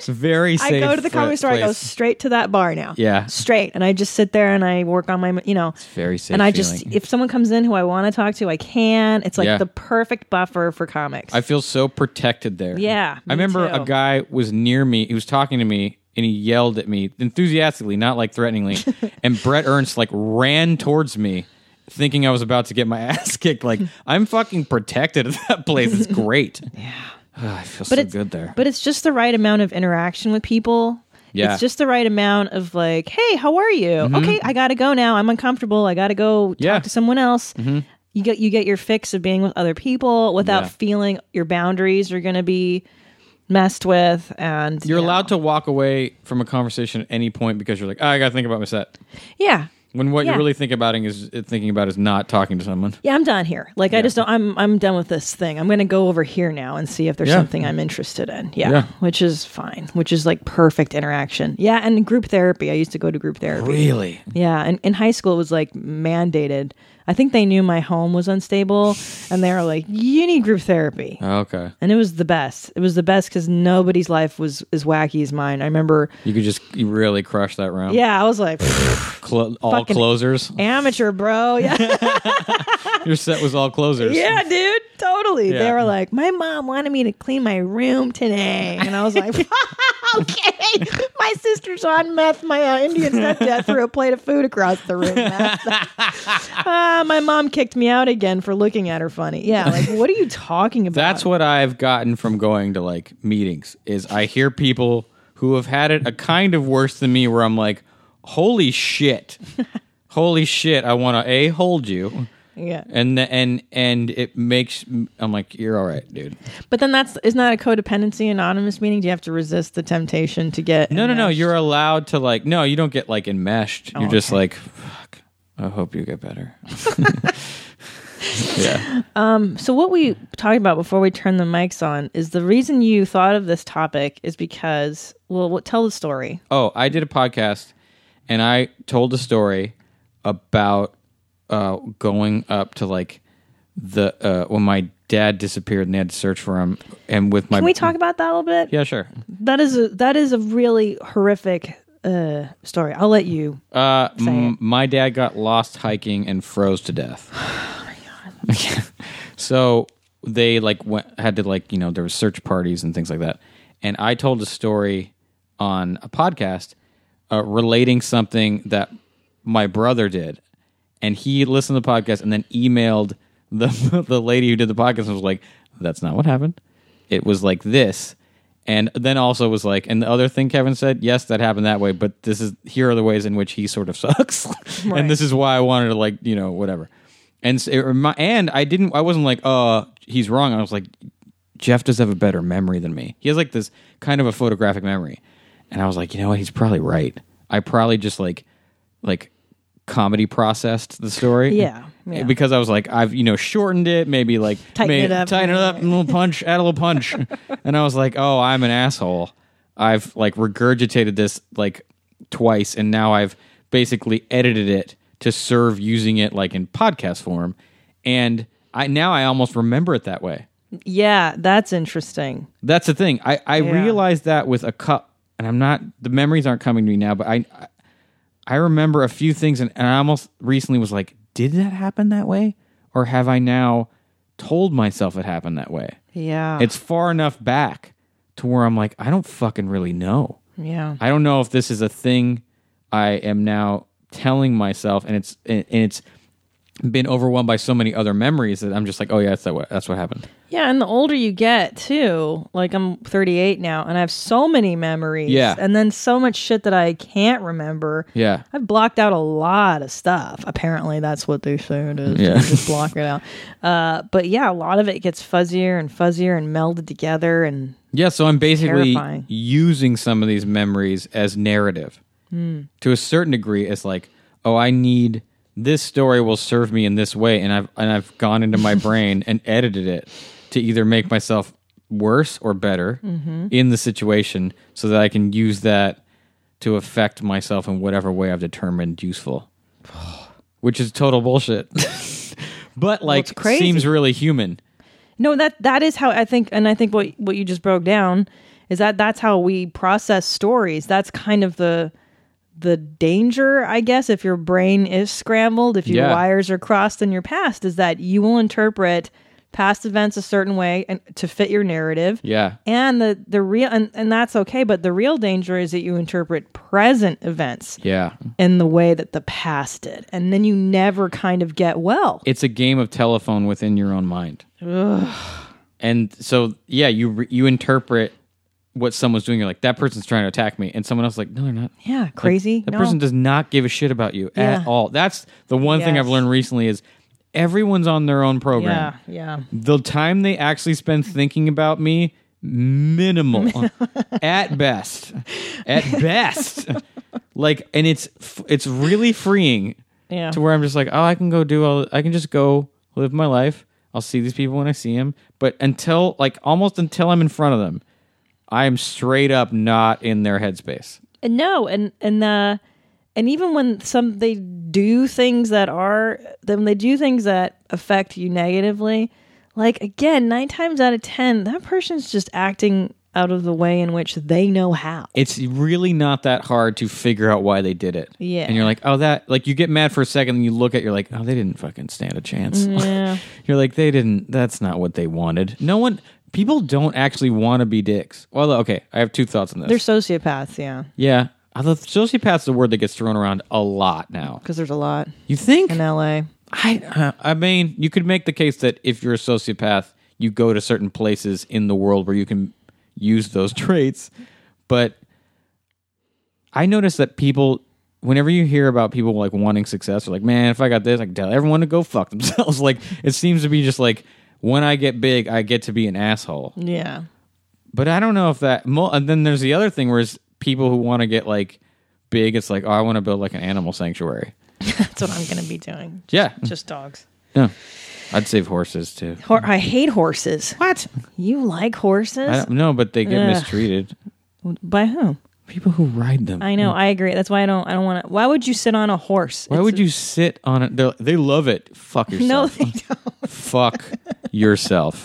very safe. I go to the comedy store. place. I go straight to that bar now. Yeah. straight, and I just sit there and I work on my, you know, It's very safe. and I feeling. just if someone comes in who I want to talk to, I can. It's like Yeah. the perfect buffer for comics. I feel so protected there. Yeah, I me remember too. a guy was near me. He was talking to me, and he yelled at me enthusiastically, not like threateningly. And Brett Ernst like ran towards me, thinking I was about to get my ass kicked. Like, I'm fucking protected at that place. It's great. yeah. Oh, I feel But so it's good there. But it's just the right amount of interaction with people. Yeah. It's just the right amount of like, hey, how are you? Okay, I gotta go now. I'm uncomfortable. I gotta go talk Yeah. to someone else. You get you get your fix of being with other people without Yeah. feeling your boundaries are gonna be messed with. And You're you know. allowed to walk away from a conversation at any point because you're like, oh, I got to think about my set. Yeah. When what Yeah. you're really thinking about is thinking about is not talking to someone. Yeah, I'm done here. Like I just don't I'm I'm done with this thing. I'm gonna go over here now and see if there's Yeah. something I'm interested in. Yeah, Yeah. Which is fine. Which is like perfect interaction. Yeah, and group therapy. I used to go to group therapy. Really? Yeah, and in high school it was like mandated. I think they knew my home was unstable, and they were like, "You need group therapy," Okay. and it was the best. It was the best because nobody's life was as wacky as mine. I remember, You could just you really crush that round. yeah, I was like, Clo- all Fucking- closers. amateur, bro. Yeah, Your set was all closers. yeah, dude, totally. Yeah. They were like, "My mom wanted me to clean my room today," and I was like, "Okay, my sister's on meth. My uh, Indian stepdad threw a plate of food across the room." uh, my mom kicked me out again for looking at her funny. Yeah, like what are you talking about? That's what I've gotten from going to like meetings is I hear people who have had it a kind of worse than me where I'm like, holy shit. Holy shit, I want to A, hold you. Yeah, And the, and and it makes I'm like, you're all right, dude. but then that's isn't that a codependency anonymous meaning? Do you have to resist the temptation to get No, no, no. enmeshed? You're allowed to like no, you don't get like enmeshed. Oh, You're just okay. like, fuck. I hope you get better. Yeah. So what we talked about before we turn the mics on is the reason you thought of this topic is because well, what tell the story. Oh, I did a podcast and I told a story about uh, going up to like the uh, when my dad disappeared and they had to search for him, and with my Can we talk about that a little bit? yeah, sure. That is a that is a really horrific uh, story. I'll let you. Uh, Say m- it. my dad got lost hiking and froze to death. Oh my god! So they like went had to like you know there was search parties and things like that, and I told a story on a podcast uh, relating something that my brother did, and he listened to the podcast and then emailed the the lady who did the podcast and was like, "That's not what happened. It was like this." And then also was like, and the other thing Kevin said, yes, that happened that way, but this is here are the ways in which he sort of sucks, Right. and this is why I wanted to like you know whatever. And so it remi- and I didn't, I wasn't like, uh, he's wrong. I was like, Jeff does have a better memory than me. He has like this kind of a photographic memory, and I was like, you know what, he's probably right. I probably just like like comedy processed the story, Yeah, yeah. because I was like, I've you know shortened it, maybe like Tighten made- it up. tighten it up, a little punch, add a little punch, and I was like, oh, I'm an asshole. I've like regurgitated this like twice, and now I've basically edited it to serve using it like in podcast form, and I now I almost remember it that way. Yeah, that's interesting. That's the thing. I, I Yeah. realized that with a cup, and I'm not, the memories aren't coming to me now, but I I remember a few things, and, and I almost recently was like, did that happen that way? Or have I now told myself it happened that way? Yeah, It's far enough back to where I'm like, I don't fucking really know. yeah. I don't know if this is a thing I am now telling myself, and it's and it's been overwhelmed by so many other memories that I'm just like, oh yeah, that's that what that's what happened. Yeah, and the older you get too, like I'm thirty-eight now, and I have so many memories. Yeah. And then so much shit that I can't remember. Yeah. I've blocked out a lot of stuff. Apparently, that's what they say it is. Yeah. You just block it out. Uh, but yeah, a lot of it gets fuzzier and fuzzier and melded together. And Yeah, so I'm basically Terrifying. using some of these memories as narrative. To a certain degree, it's like, oh, I need this story will serve me in this way, and I've and I've gone into my brain and edited it to either make myself worse or better in the situation, so that I can use that to affect myself in whatever way I've determined useful. Which is total bullshit, but like it's crazy. seems really human. no, that that is how I think, and I think what what you just broke down is that that's how we process stories. That's kind of the the danger, I guess, if your brain is scrambled, if your Yeah. wires are crossed in your past, is that you will interpret past events a certain way and to fit your narrative. Yeah. And the the real and, and that's okay, but the real danger is that you interpret present events Yeah. in the way that the past did. And then you never kind of get well. It's a game of telephone within your own mind. And so, yeah, you re- you interpret what someone's doing. You're like, that person's trying to attack me. And someone else is like, no, they're not. Yeah, crazy. That No. person does not give a shit about you Yeah. at all. That's the one thing Yes. I've learned recently is everyone's on their own program. Yeah, yeah. The time they actually spend thinking about me, minimal at best. At best. Like, and it's it's really freeing Yeah. to where I'm just like, oh, I can go do all, I can just go live my life. I'll see these people when I see them. But until, like, almost until I'm in front of them, I am straight up not in their headspace. And no, and and uh and even when some they do things that are then they do things that affect you negatively, like again, nine times out of ten, that person's just acting out of the way in which they know how. It's really not that hard to figure out why they did it. Yeah. And you're like, oh, that, like, you get mad for a second and you look at, you're like, oh, they didn't fucking stand a chance. Yeah. You're like, they didn't, that's not what they wanted. No one, people don't actually want to be dicks. Well, okay, I have two thoughts on this. They're sociopaths, yeah. yeah. Although sociopath's a word that gets thrown around a lot now. Because there's a lot You think? in L A. I, uh, I mean, you could make the case that if you're a sociopath, you go to certain places in the world where you can use those traits. But I notice that people, whenever you hear about people like wanting success, they're like, man, if I got this, I can tell everyone to go fuck themselves. Like, it seems to be just like, when I get big, I get to be an asshole. Yeah. But I don't know if that, mo- and then there's the other thing where it's people who want to get like big, it's like, oh, I want to build like an animal sanctuary. That's what I'm going to be doing. Yeah. Just dogs. Yeah. I'd save horses too. Hor- I hate horses. What? You like horses? I don't know, but they get Ugh. mistreated. By whom? People who ride them. I know. I agree. That's why I don't. I don't want to. Why would you sit on a horse? Why It's would a- you sit on it? They're- They love it. Fuck No, yourself. they don't. Fuck yourself.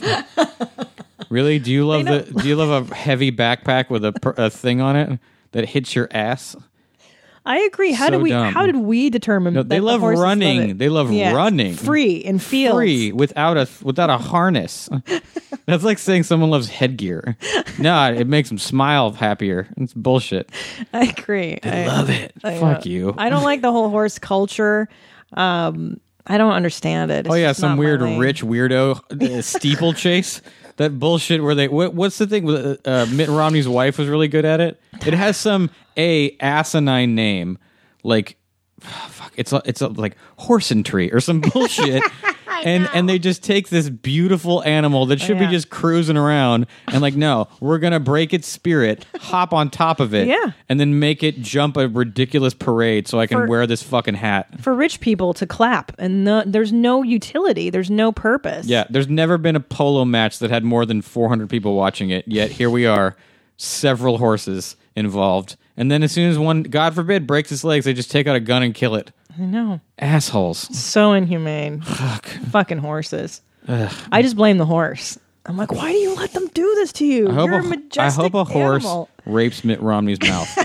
Really? Do you love They the? Do you love a heavy backpack with a, per- a thing on it that hits your ass? I agree. How So did we? dumb. How did we determine? No, they that the love horses love running. it? They love Yeah. running. free in fields. Free without a without a harness. That's like saying someone loves headgear. No, it makes them smile happier. It's bullshit. I agree. I Love it. I, Fuck uh, you. I don't like the whole horse culture. Um, I don't understand it. It's Oh yeah, just some not my weird lane. rich weirdo uh, steeplechase. That bullshit where they what, what's the thing with uh, Mitt Romney's wife was really good at it. It has some a asinine name like fuck. It's a, it's a, like horsentree or some bullshit. And and they just take this beautiful animal that should Yeah. be just cruising around and like, no, we're gonna break its spirit, hop on top of it, Yeah. and then make it jump a ridiculous parade so I can For- wear this fucking hat. for rich people to clap, and no, there's no utility. There's no purpose. Yeah, there's never been a polo match that had more than four hundred people watching it, yet here we are, several horses involved. And then as soon as one, God forbid, breaks its legs, they just take out a gun and kill it. I know. Assholes. So inhumane. Fuck. Fucking horses. I just blame the horse. I'm like, why do you let them do this to you? I hope, You're a a, I majestic hope a horse animal. rapes Mitt Romney's mouth.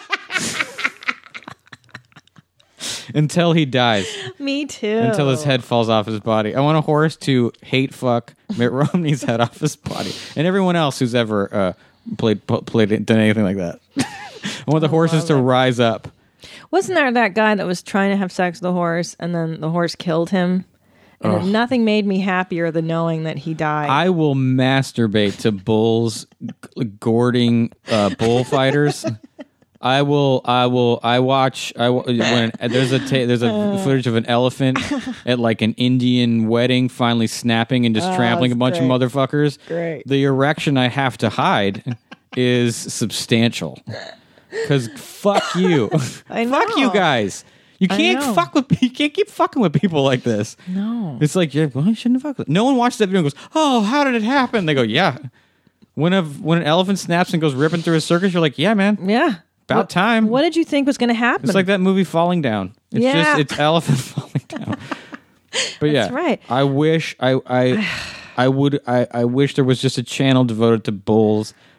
Until he dies. Me too. Until his head falls off his body. I want a horse to hate fuck Mitt Romney's head off his body. And everyone else who's ever uh, played, played, done anything like that. I want the horses to rise up. Wasn't there that guy that was trying to have sex with the horse, and then the horse killed him? And Ugh. nothing made me happier than knowing that he died. I will masturbate to bulls g- gourding uh, bullfighters. I will. I will. I watch. I w- when there's a ta- there's a footage of an elephant at like an Indian wedding, finally snapping and just Oh, trampling a that's bunch great. of motherfuckers. Great. The erection I have to hide is substantial. Because fuck you, I fuck know. you guys. You I can't know. fuck with. You can't keep fucking with people like this. no. It's like, yeah, well, I shouldn't have fucked with. No one watches that video and goes, oh, how did it happen? They go, yeah. When a when an elephant snaps and goes ripping through a circus, you're like, yeah, man, Yeah. about What- time. What did you think was going to happen? It's like that movie Falling Down. It's Yeah. just it's elephant falling down. But yeah, That's right. I wish I I I would I, I wish there was just a channel devoted to bulls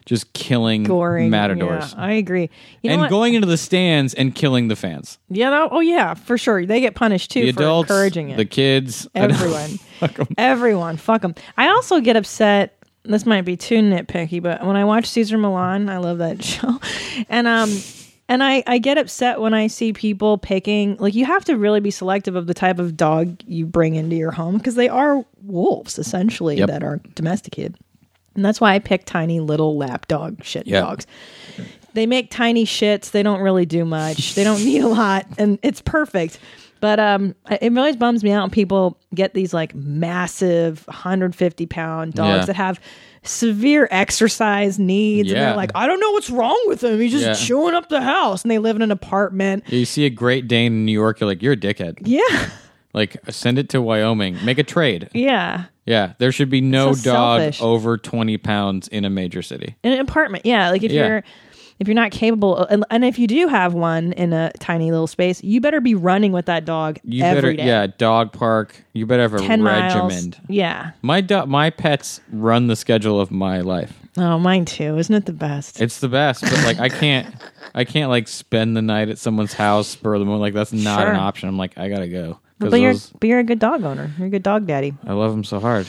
just killing Goring. matadors. Yeah, I agree. You know and what? going into the stands and killing the fans. You know, oh yeah, for sure. They get punished too The for adults, encouraging it. the kids. Everyone. Fuck 'em. Everyone. Fuck them. I also get upset. This might be too nitpicky, but when I watch Cesar Millan, I love that show. And um and I, I get upset when I see people picking, like you have to really be selective of the type of dog you bring into your home because they are wolves essentially Yep. that are domesticated. And that's why I pick tiny little lap dog shit Yep. dogs. They make tiny shits. They don't really do much. They don't need a lot, and it's perfect. But um, it really bums me out when people get these like massive one hundred fifty pound dogs Yeah. that have severe exercise needs. And Yeah. they're like, I don't know what's wrong with him. He's just Yeah. chewing up the house. And they live in an apartment. You see a Great Dane in New York, you're like, you're a dickhead. Yeah. Like, send it to Wyoming. Make a trade. Yeah. Yeah, there should be no So dog selfish. over twenty pounds in a major city. In an apartment. Yeah. Like if Yeah. you're. If you're not capable, and, and if you do have one in a tiny little space, you better be running with that dog You every better, day. yeah, dog park. You better have a ten regimen. miles. Yeah. My do- my pets run the schedule of my life. Oh, mine too. Isn't it the best? It's the best, but like I can't, I can't like spend the night at someone's house spur of the moment. Like that's not Sure. an option. I'm like I gotta go. 'Cause But you're, those- but you're a good dog owner. You're a good dog daddy. I love them so hard.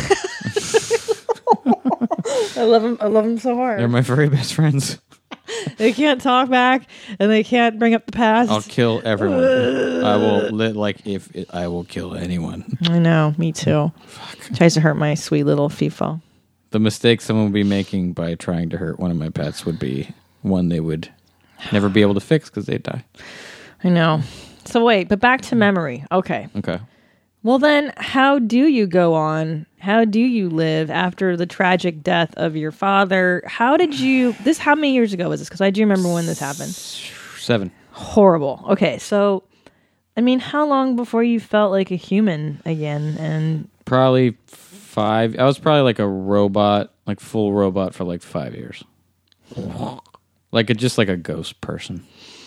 I love him. I love him so hard. They're my very best friends. They can't talk back, and they can't bring up the past. I'll kill everyone. I will let like if it, I will kill anyone. I know. Me too. Tries to hurt my sweet little FIFA. The mistake someone would be making by trying to hurt one of my pets would be one they would never be able to fix because they'd die. I know. So wait, but back to memory. Okay. Okay. Well then, how do you go on? How do you live after the tragic death of your father? How did you? This? How many years ago was this? Because I do remember when this happened. Seven. Horrible. Okay, so I mean, how long before you felt like a human again? And Probably five. I was probably like a robot, like full robot for like five years. Like a, just like a ghost person.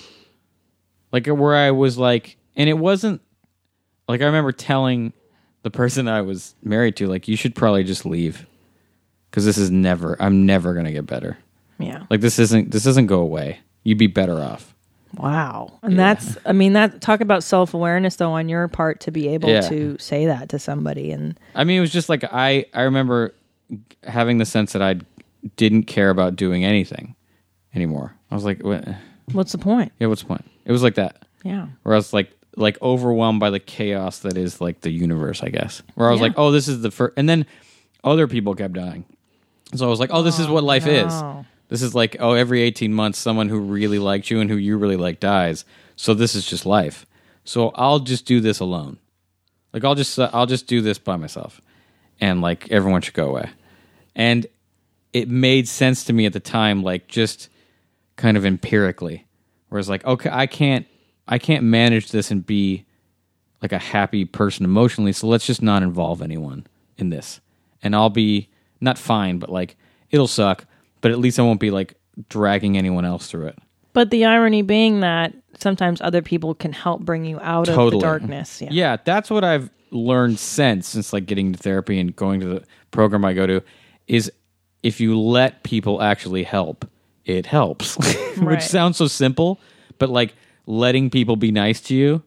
Like where I was like, and it wasn't like I remember telling the person I was married to, like, you should probably just leave because this is never. I'm never gonna get better. yeah, Like this isn't. This doesn't go away. You'd be better off. wow. And Yeah. that's. I mean, that talk about self awareness though on your part to be able Yeah. to say that to somebody. And I mean, it was just like I. I remember having the sense that I didn't care about doing anything anymore. I was like, what? what's the point? Yeah, what's the point? It was like that. Yeah. Where I was like, like overwhelmed by the chaos that is like the universe, I guess. Where I was Yeah. like, oh, this is the first, and then other people kept dying. So I was like, oh, this is what life is. no. This is like, oh, every eighteen months, someone who really liked you and who you really like dies. So this is just life. So I'll just do this alone. Like I'll just, uh, I'll just do this by myself, and like everyone should go away. And it made sense to me at the time, like just kind of empirically, where it's like, okay, I can't, I can't manage this and be like a happy person emotionally. So let's just not involve anyone in this, and I'll be not fine, but like it'll suck, but at least I won't be like dragging anyone else through it. But the irony being that sometimes other people can help bring you out of Totally. the darkness. Yeah. Yeah, that's what I've learned since since like getting to therapy and going to the program I go to is if you let people actually help, it helps. Which Right. sounds so simple, but like letting people be nice to you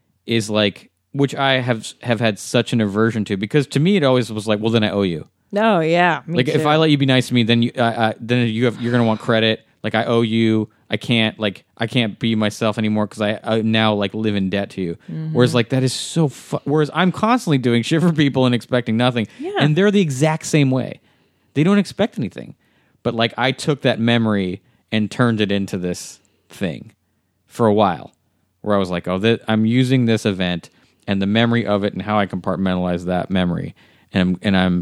is like which I have have had such an aversion to because to me it always was like, well then I owe you. No, yeah. Me Like too. if I let you be nice to me, then you uh, uh, then you have you're gonna want credit. Like I owe you. I can't like I can't be myself anymore because I, I now like live in debt to you. Mm-hmm. Whereas like that is so. Fu- Whereas I'm constantly doing shit for people and expecting nothing, Yeah. and they're the exact same way. They don't expect anything, but like I took that memory and turned it into this thing for a while, where I was like, oh, th- I'm using this event and the memory of it and how I compartmentalize that memory, and I'm, and I'm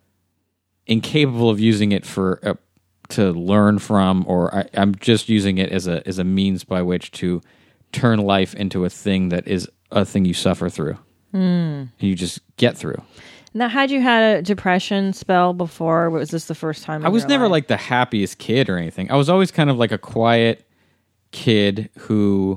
incapable of using it for uh, to learn from, or I, I'm just using it as a as a means by which to turn life into a thing that is a thing you suffer through, mm. and you just get through. Now, had you had a depression spell before? Was this the first time? I in was your never life? like the happiest kid or anything. I was always kind of like a quiet kid who,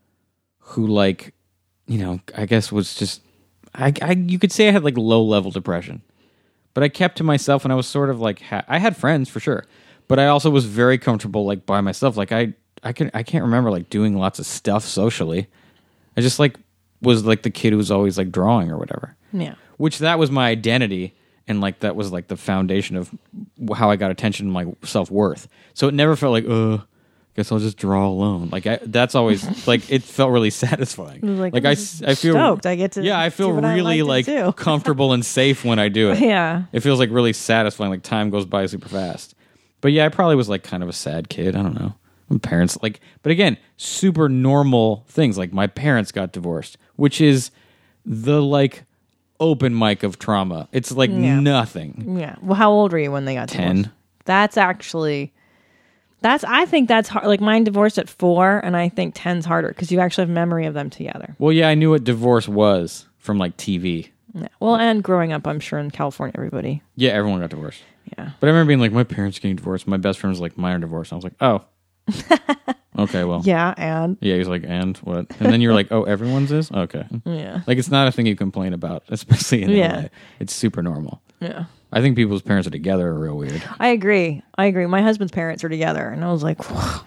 who like, you know, I guess was just, I, I you could say I had like low level depression, but I kept to myself and I was sort of like, ha- I had friends for sure, but I also was very comfortable like by myself. Like I, I can, I can't remember like doing lots of stuff socially. I just like was like the kid who was always like drawing or whatever. Yeah. Which that was my identity, and like that was like the foundation of how I got attention and my self worth. So it never felt like, uh, guess I'll just draw alone. Like I, that's always like it felt really satisfying. Like, like I, I feel stoked. I get to yeah, I feel do what I really like to like do. comfortable and safe when I do it. Yeah. It feels like really satisfying. Like time goes by super fast. But yeah, I probably was like kind of a sad kid. I don't know. My parents like, but again, super normal things. Like my parents got divorced, which is the like open mic of trauma. It's like Yeah. nothing. Yeah. Well, how old were you when they got Ten. divorced? That's actually, that's, I think that's hard. Like mine divorced at four, and I think ten's harder because you actually have memory of them together. Well, yeah, I knew what divorce was from like T V. Yeah. Well, and growing up, I'm sure in California, everybody. Yeah, everyone got divorced. Yeah. But I remember being like, my parents getting divorced. My best friend was like, mine are divorced. I was like, oh. Okay, well. Yeah, and Yeah, he was like, and what? And then you're like, oh, everyone's is? Okay. yeah, Like, it's not a thing you complain about, especially in Yeah. L A. It's super normal. yeah. I think people's parents are together are real weird. I agree. I agree. My husband's parents are together, and I was like, what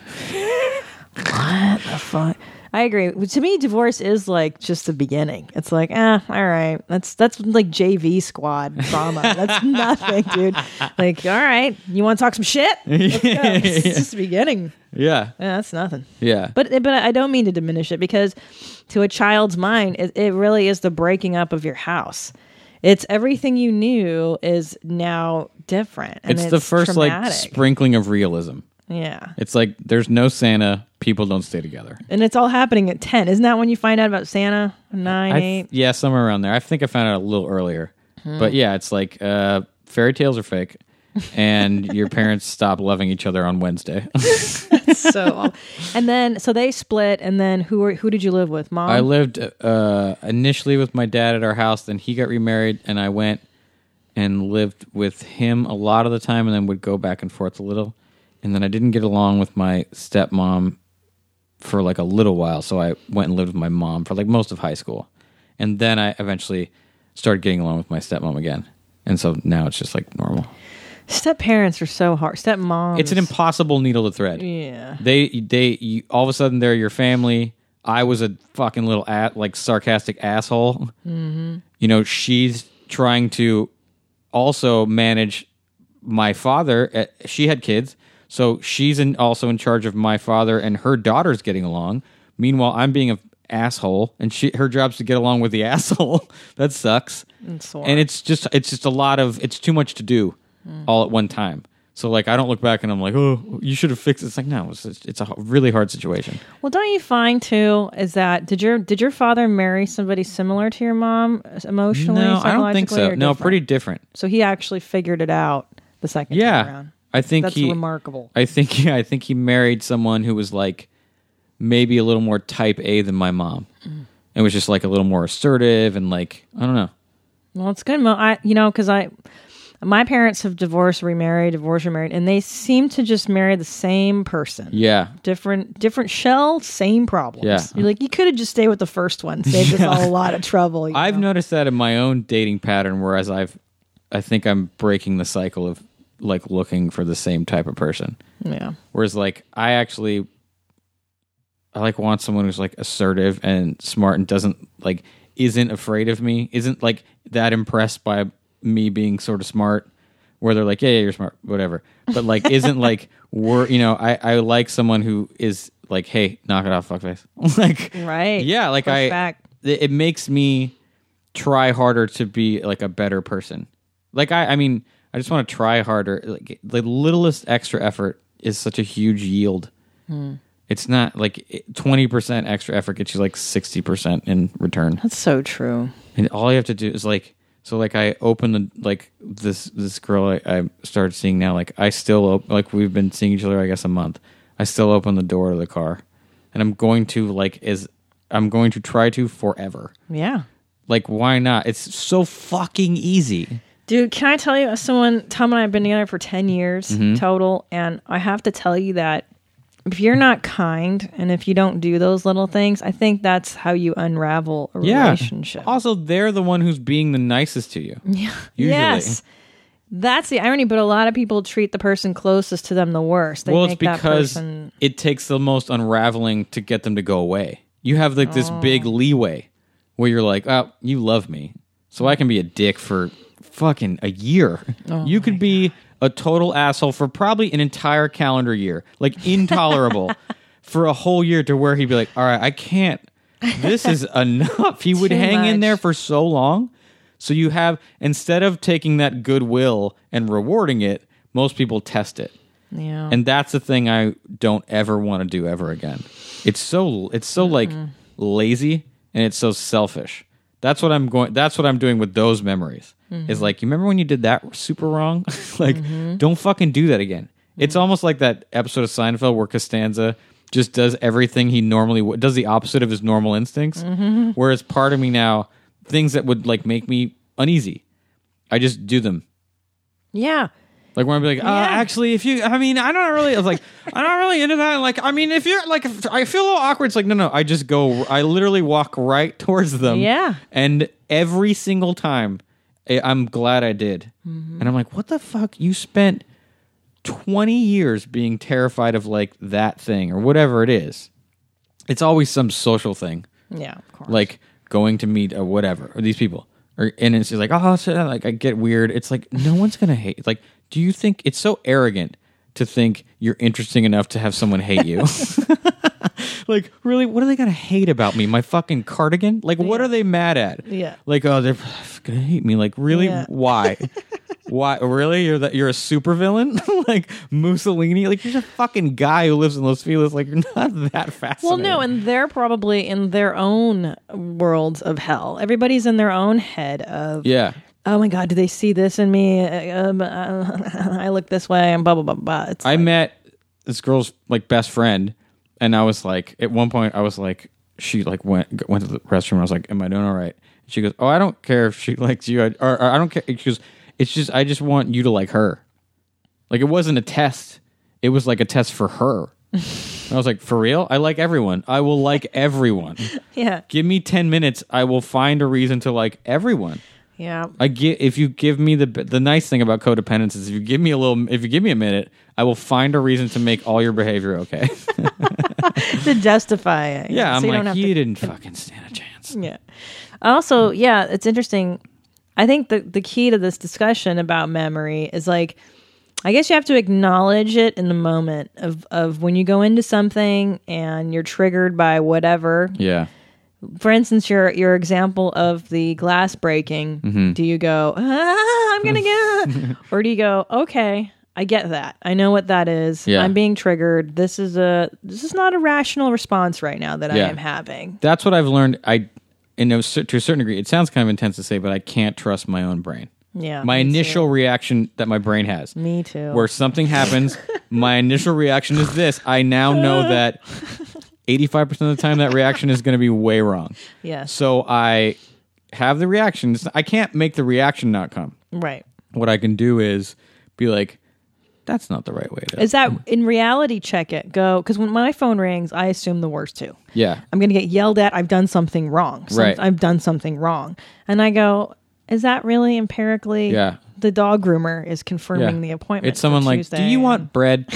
the fuck? I agree. To me, divorce is like just the beginning. It's like, eh, all right. That's that's like J V squad drama. That's nothing, dude. Like, all right, you want to talk some shit? Let's go. It's just the beginning. Yeah. Yeah, that's nothing. Yeah. But but I don't mean to diminish it because to a child's mind, it, it really is the breaking up of your house. It's everything you knew is now different. And it's, the first like traumatic. sprinkling of realism. Yeah. It's like there's no Santa. People don't stay together. And it's all happening at ten. Isn't that when you find out about Santa? Nine, I eight? th- yeah, somewhere around there. I think I found out a little earlier. Hmm. But yeah, it's like uh, fairy tales are fake, and your parents stop loving each other on Wednesday. So, and then, so they split, and then who were, who did you live with? Mom? I lived uh, initially with my dad at our house, then he got remarried, and I went and lived with him a lot of the time, and then would go back and forth a little. And then I didn't get along with my stepmom for like a little while, so I went and lived with my mom for like most of high school. And then I eventually started getting along with my stepmom again. And so now it's just like normal. Step parents are so hard. Step moms. It's an impossible needle to thread. Yeah. They they you, all of a sudden they're your family. I was a fucking little at, like sarcastic asshole. Mm-hmm. You know, she's trying to also manage my father. Uh, She had kids, so she's in, also in charge of my father and her daughter's getting along. Meanwhile, I'm being an asshole, and she her job's to get along with the asshole. That sucks. It's so And hard. it's just it's just a lot of it's too much to do all at one time. So like I don't look back and I'm like, oh, you should have fixed it. It's like no, it's it's a really hard situation. Well, don't you find too is that did your did your father marry somebody similar to your mom emotionally? No, I don't think psychologically, so. or No, different? pretty different. So he actually figured it out the second time Yeah, around. I think That's he. remarkable. I think yeah, I think he married someone who was like maybe a little more type A than my mom. Mm. It was just like a little more assertive and like I don't know. Well, it's good. Well, I, you know, because I, my parents have divorced, remarried, divorced, remarried, and they seem to just marry the same person. Yeah, Different, different shell, same problems. Yeah. You're like, you could have just stayed with the first one, saved us all a lot of trouble. you I've know? noticed that in my own dating pattern. Whereas I've, I think I'm breaking the cycle of like looking for the same type of person. Yeah. Whereas like I actually, I like want someone who's like assertive and smart and doesn't like isn't afraid of me, isn't like that impressed by me being sort of smart, where they're like, yeah, yeah, you're smart, whatever. But like isn't like we're you know I I like someone who is like, hey, knock it off, fuckface. Like Right. yeah, like Push I back. it, it makes me try harder to be like a better person. Like I I mean I just want to try harder. Like the littlest extra effort is such a huge yield. Hmm. It's not like twenty percent extra effort gets you like sixty percent in return. That's so true. And all you have to do is like, so like I open the, like this, this girl I, I started seeing now, like I still, op- like we've been seeing each other, I guess a month. I still open the door to the car and I'm going to like, is I'm going to try to forever. Yeah. Like, why not? It's so fucking easy. Dude, can I tell you, as someone, Tom and I have been together for ten years Mm-hmm. total, and I have to tell you that if you're not kind and if you don't do those little things, I think that's how you unravel a Yeah. relationship. Also, they're the one who's being the nicest to you. Yeah. Usually. Yes. That's the irony, but a lot of people treat the person closest to them the worst. They well, make it's because that person... it takes the most unraveling to get them to go away. You have like this oh. big leeway where you're like, oh, you love me, so I can be a dick for fucking a year. Oh you could be a total asshole for probably an entire calendar year, like intolerable for a whole year, to where he'd be like, all right, I can't. This is enough. He would hang much. in there for so long. So you have, instead of taking that goodwill and rewarding it, most people test it. Yeah. And that's the thing I don't ever want to do ever again. It's so it's so mm-hmm. like lazy, and it's so selfish. That's what I'm going that's what I'm doing with those memories. Mm-hmm. Is like, you remember when you did that super wrong? Like, mm-hmm. don't fucking do that again. Mm-hmm. It's almost like that episode of Seinfeld where Costanza just does everything he normally would, does the opposite of his normal instincts. Mm-hmm. Whereas part of me now, things that would like make me uneasy, I just do them. Yeah. Like when I'd be like, uh, yeah. actually, if you, I mean, I'm not really, I was like, I'm not really into that. Like, I mean, if you're like, if I feel a little awkward. It's like, no, no, I just go, I literally walk right towards them. Yeah. And every single time, I'm glad I did. Mm-hmm. And I'm like, what the fuck? You spent twenty years being terrified of like that thing or whatever it is. It's always some social thing. Yeah, of course. Like going to meet or whatever, or these people. Or, and it's just like, oh, so, like I get weird. It's like, no one's going to hate. Like, do you think it's so arrogant to think you're interesting enough to have someone hate you? Like, really, what are they going to hate about me? My fucking cardigan? Like, what yeah. are they mad at? Yeah. Like, oh, they're going to hate me. Like, really? Yeah. Why? Why? Really? You're that? You're a supervillain? Like Mussolini? Like, you're a fucking guy who lives in Los Feliz. Like, you're not that fascinating. Well, no, and they're probably in their own worlds of hell. Everybody's in their own head of, yeah. oh my God, do they see this in me? Um, uh, I look this way and blah, blah, blah, blah. It's I like, met this girl's like best friend, and I was like, at one point, I was like, she like went went to the restroom, and I was like, am I doing all right? And she goes, oh, I don't care if she likes you, or, or I don't care. She goes, it's just, I just want you to like her. Like, it wasn't a test. It was like a test for her. I was like, for real? I like everyone. I will like everyone. Yeah. Give me ten minutes. I will find a reason to like everyone. Yeah. I get, if you give me the the nice thing about codependence is if you give me a little, if you give me a minute, I will find a reason to make all your behavior okay. To justify it. Yeah, so I'm you like, don't you to, didn't fucking stand a chance. Yeah. Also, yeah, it's interesting. I think the the key to this discussion about memory is like, I guess you have to acknowledge it in the moment of, of when you go into something and you're triggered by whatever. Yeah. For instance, your your example of the glass breaking, mm-hmm. do you go, ah, I'm going to get or do you go, okay, I get that. I know what that is. Yeah. I'm being triggered. This is a this is not a rational response right now that yeah. I am having. That's what I've learned. I in a, to a certain degree, it sounds kind of intense to say, but I can't trust my own brain. Yeah. My initial too. reaction that my brain has. Me too. Where something happens, my initial reaction is this. I now know that eighty-five percent of the time that reaction is going to be way wrong. Yes. So I have the reaction. I can't make the reaction not come. Right. What I can do is be like, that's not the right way to. Is that in reality check it? Go, because when my phone rings, I assume the worst too. Yeah. I'm going to get yelled at. I've done something wrong. Some, right. I've done something wrong. And I go, is that really empirically? Yeah. The dog groomer is confirming yeah. the appointment. It's someone like, do you want bread?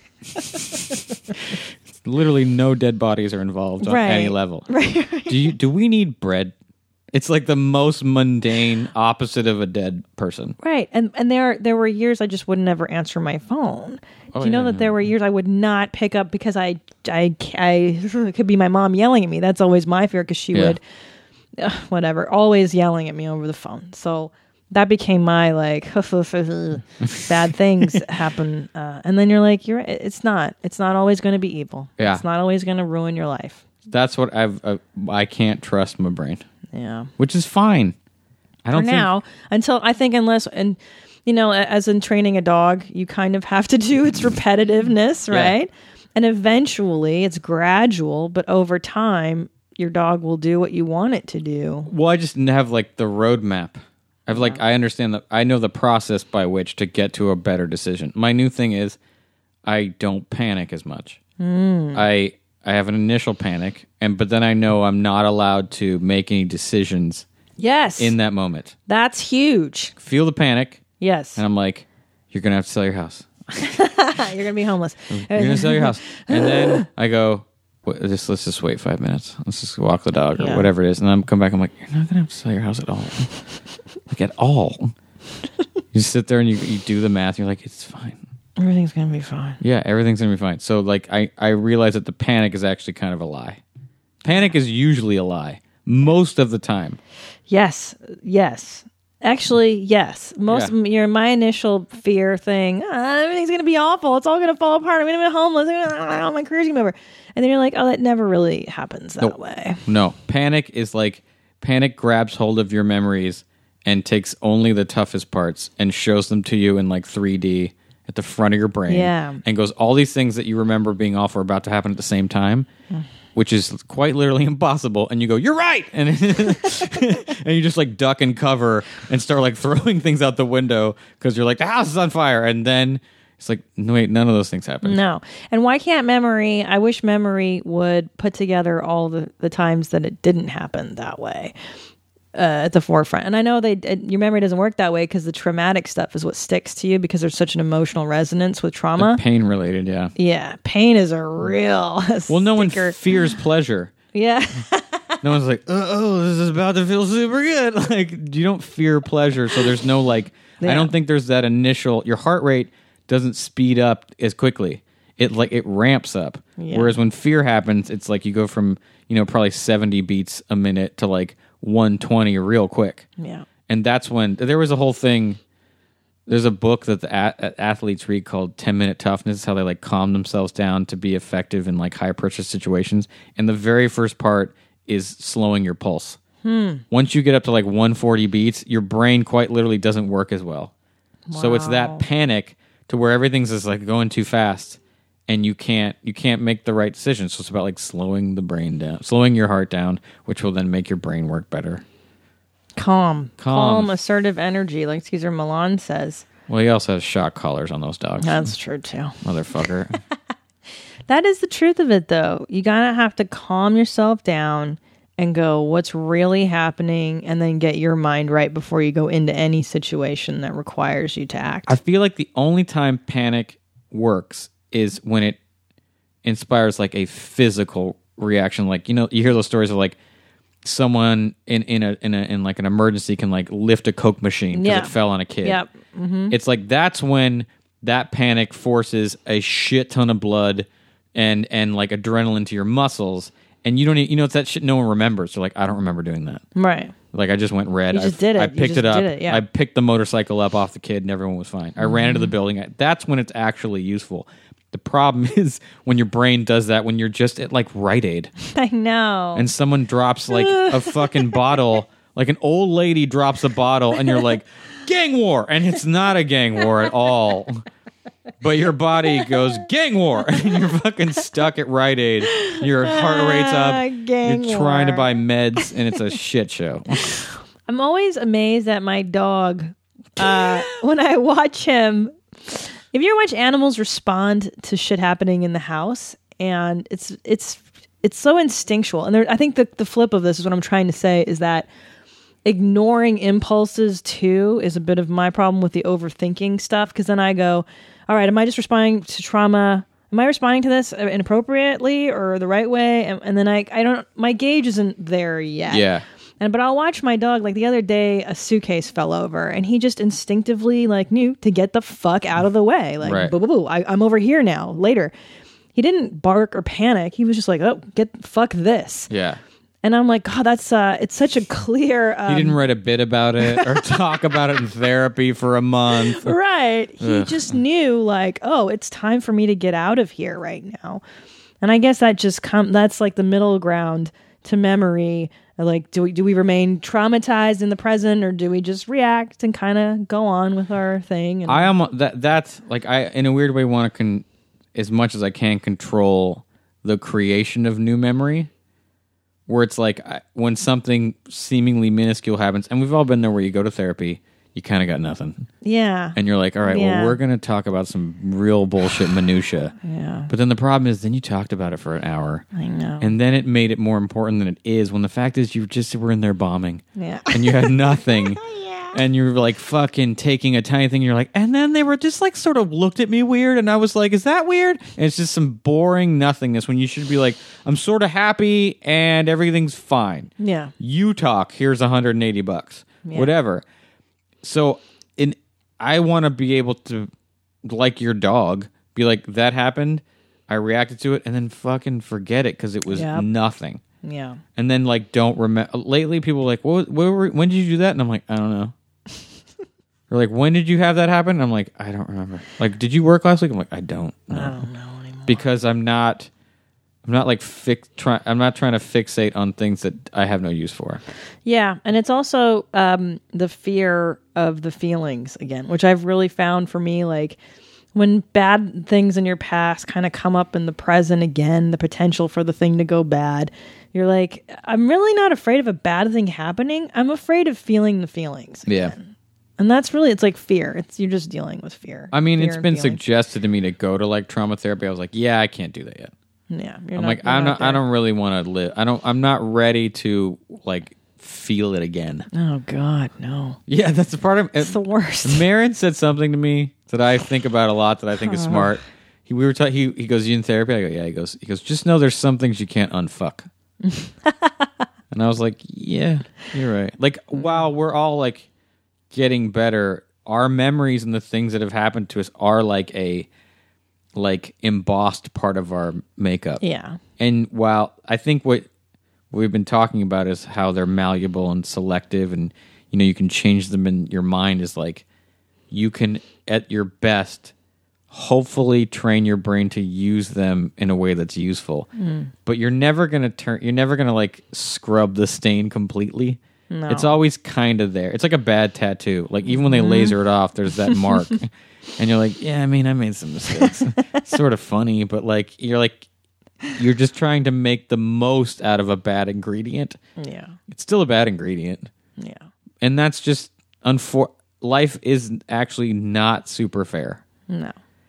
Literally no dead bodies are involved on right. any level. Right. Do you? Do we need bread? It's like the most mundane opposite of a dead person. Right. And and there there were years I just would never answer my phone. Oh, Do you know yeah, that there were years I would not pick up because I, I, I it could be my mom yelling at me. That's always my fear because she yeah. would, uh, whatever, always yelling at me over the phone. So that became my like, bad things happen. Uh, and then you're like, you're. it's not. It's not always going to be evil. Yeah. It's not always going to ruin your life. That's what I've, uh, I can't trust my brain. Yeah. Which is fine. I don't For think... now, until I think unless, and you know, as in training a dog, you kind of have to do its repetitiveness, right? Yeah. And eventually it's gradual, but over time, your dog will do what you want it to do. Well, I just have like the roadmap. I've like, I understand that I know the process by which to get to a better decision. My new thing is I don't panic as much. Mm. I, I have an initial panic, and but then I know I'm not allowed to make any decisions yes. in that moment. That's huge. Feel the panic, Yes. And I'm like, you're going to have to sell your house. You're going to be homeless. You're going to sell your house. And then I go, well, just, let's just wait five minutes. Let's just walk the dog or Yeah. whatever it is. And then I'm come back. I'm like, you're not going to have to sell your house at all. Like at all. You sit there and you, you do the math. And you're like, it's fine. Everything's going to be fine. Yeah, everything's going to be fine. So like I, I realize that the panic is actually kind of a lie. Panic is usually a lie. Most of the time. Yes. Yes. Actually, yes. Most Yeah. your my initial fear thing, ah, everything's going to be awful. It's all going to fall apart. I'm going to be homeless. Ah, my career's going to be over. And then you're like, oh, that never really happens that Nope. way. No. Panic is like, panic grabs hold of your memories and takes only the toughest parts and shows them to you in like three D at the front of your brain. Yeah. And goes, all these things that you remember being awful are about to happen at the same time, which is quite literally impossible. And you go, you're right! And, and you just like duck and cover and start like throwing things out the window because you're like, the house is on fire. And then it's like, no, wait, none of those things happen. No. And why can't memory, I wish memory would put together all the, the times that it didn't happen that way uh, at the forefront. And I know they it, your memory doesn't work that way because the traumatic stuff is what sticks to you because there's such an emotional resonance with trauma. Pain related, yeah. Yeah. Pain is a real Well, no one sticker. fears pleasure. Yeah. No one's like, oh, oh, this is about to feel super good. Like, you don't fear pleasure, so there's no like. Yeah. I don't think there's that initial. Your heart rate doesn't speed up as quickly. It like it ramps up. Yeah. Whereas when fear happens, it's like you go from you know probably seventy beats a minute to like one twenty real quick. Yeah. And that's when there was a whole thing. There's a book that the a- athletes read called ten minute Toughness, how they like calm themselves down to be effective in like high pressure situations. And the very first part is slowing your pulse. Hmm. Once you get up to like one forty beats, your brain quite literally doesn't work as well. Wow. So it's that panic to where everything's just like going too fast and you can't you can't make the right decision. So it's about like slowing the brain down, slowing your heart down, which will then make your brain work better. Calm. Calm. Calm, assertive energy, like Caesar Milan says. Well, he also has shock collars on those dogs. That's true, too. Motherfucker. That is the truth of it, though. You gotta have to calm yourself down and go, what's really happening, and then get your mind right before you go into any situation that requires you to act. I feel like the only time panic works is when it inspires like a physical reaction. Like, you know, you hear those stories of like someone in in a in a in like an emergency can like lift a Coke machine because Yeah. it fell on a kid. Yep. Mm-hmm. It's like that's when that panic forces a shit ton of blood and and like adrenaline to your muscles, and you don't e- you know it's that shit no one remembers. They're like, I don't remember doing that. Right. Like I just went red. You just I, did it. I You picked just it up. did it, yeah. I picked the motorcycle up off the kid, and everyone was fine. I ran into the building. I, that's when it's actually useful. The problem is when your brain does that when you're just at like Rite Aid I know. and someone drops like a fucking bottle, like an old lady drops a bottle, and you're like, gang war, and it's not a gang war at all. But your body goes gang war, and you're fucking stuck at Rite Aid. Your heart rate's Ah, up. gang You're trying to war. buy meds, and it's a shit show. I'm always amazed at my dog uh, when I watch him. If you ever watch animals respond to shit happening in the house, and it's it's it's so instinctual. And there, I think the the flip of this is what I'm trying to say is that ignoring impulses too is a bit of my problem with the overthinking stuff. Because then I go, all right, am I just responding to trauma? Am I responding to this inappropriately or the right way? And, and then I I don't my gauge isn't there yet. Yeah. And but I'll watch my dog. Like the other day, a suitcase fell over, and he just instinctively like knew to get the fuck out of the way. Like, Right. boo boo boo, I, I'm over here now. Later, he didn't bark or panic. He was just like, oh, get fuck this. Yeah. And I'm like, God, that's uh, it's such a clear. Um, He didn't write a bit about it or talk about it in therapy for a month. right. He Ugh. just knew like, oh, it's time for me to get out of here right now. And I guess that just come. That's like the middle ground to memory. Like, do we do we remain traumatized in the present, or do we just react and kind of go on with our thing? And I am that that's like I in a weird way want to con as much as I can control the creation of new memory, where it's like I, when something seemingly minuscule happens, and we've all been there where you go to therapy, you kind of got nothing, yeah, and you're like, all right, Yeah. well, we're gonna talk about some real bullshit minutia, yeah, but then the problem is then you talked about it for an hour, I know. and then it made it more important than it is. When the fact is you just were in there bombing, yeah, and you had nothing. yeah. and you're like fucking taking a tiny thing. And you're like, and then they were just like sort of looked at me weird, and I was like, is that weird? And it's just some boring nothingness when you should be like, I'm sort of happy and everything's fine. Yeah. You talk. Here's one hundred eighty bucks. Yeah. Whatever. So, in I want to be able to, like your dog, be like, that happened. I reacted to it, and then fucking forget it because it was Yep. nothing. Yeah. And then like don't remember. Lately, people are like, "What? What were, when did you do that?" And I'm like, "I don't know." Or like, "When did you have that happen?" And I'm like, "I don't remember." Like, "Did you work last week?" I'm like, "I don't know." I don't know anymore. Because I'm not, I'm not like fix. Try, I'm not trying to fixate on things that I have no use for. Yeah, and it's also um, the fear of the feelings again, which I've really found for me, like when bad things in your past kind of come up in the present again, the potential for the thing to go bad, you're like, I'm really not afraid of a bad thing happening. I'm afraid of feeling the feelings Yeah. again. And that's really, it's like fear. It's you're just dealing with fear. I mean, Fear it's and been feelings. suggested to me to go to like trauma therapy. I was like, yeah, I can't do that yet. Yeah, you're I'm not, like, you're I'm not not. I there. don't really want to live. I don't. I'm not ready to like feel it again. Oh God, no! Yeah, that's the part of It's the worst. Marin said something to me that I think about a lot that I think is smart. He we were ta- he he goes, "You in therapy?" I go, "Yeah." He goes, "He goes, just know there's some things you can't unfuck." And I was like, "Yeah, you're right." Like, while we're all like getting better, our memories and the things that have happened to us are like a like embossed part of our makeup. Yeah, And while I think what we've been talking about is how they're malleable and selective, and you know you can change them in your mind, is like you can at your best hopefully train your brain to use them in a way that's useful. Mm. But you're never gonna turn you're never gonna like scrub the stain completely. No. It's always kind of there. It's like a bad tattoo. Like even when they laser it off, there's that mark. And you're like, yeah, I mean, I made some mistakes. It's sort of funny, but like you're like you're just trying to make the most out of a bad ingredient. yeah, It's still a bad ingredient. yeah. And that's just unfor- life is actually not super fair. No.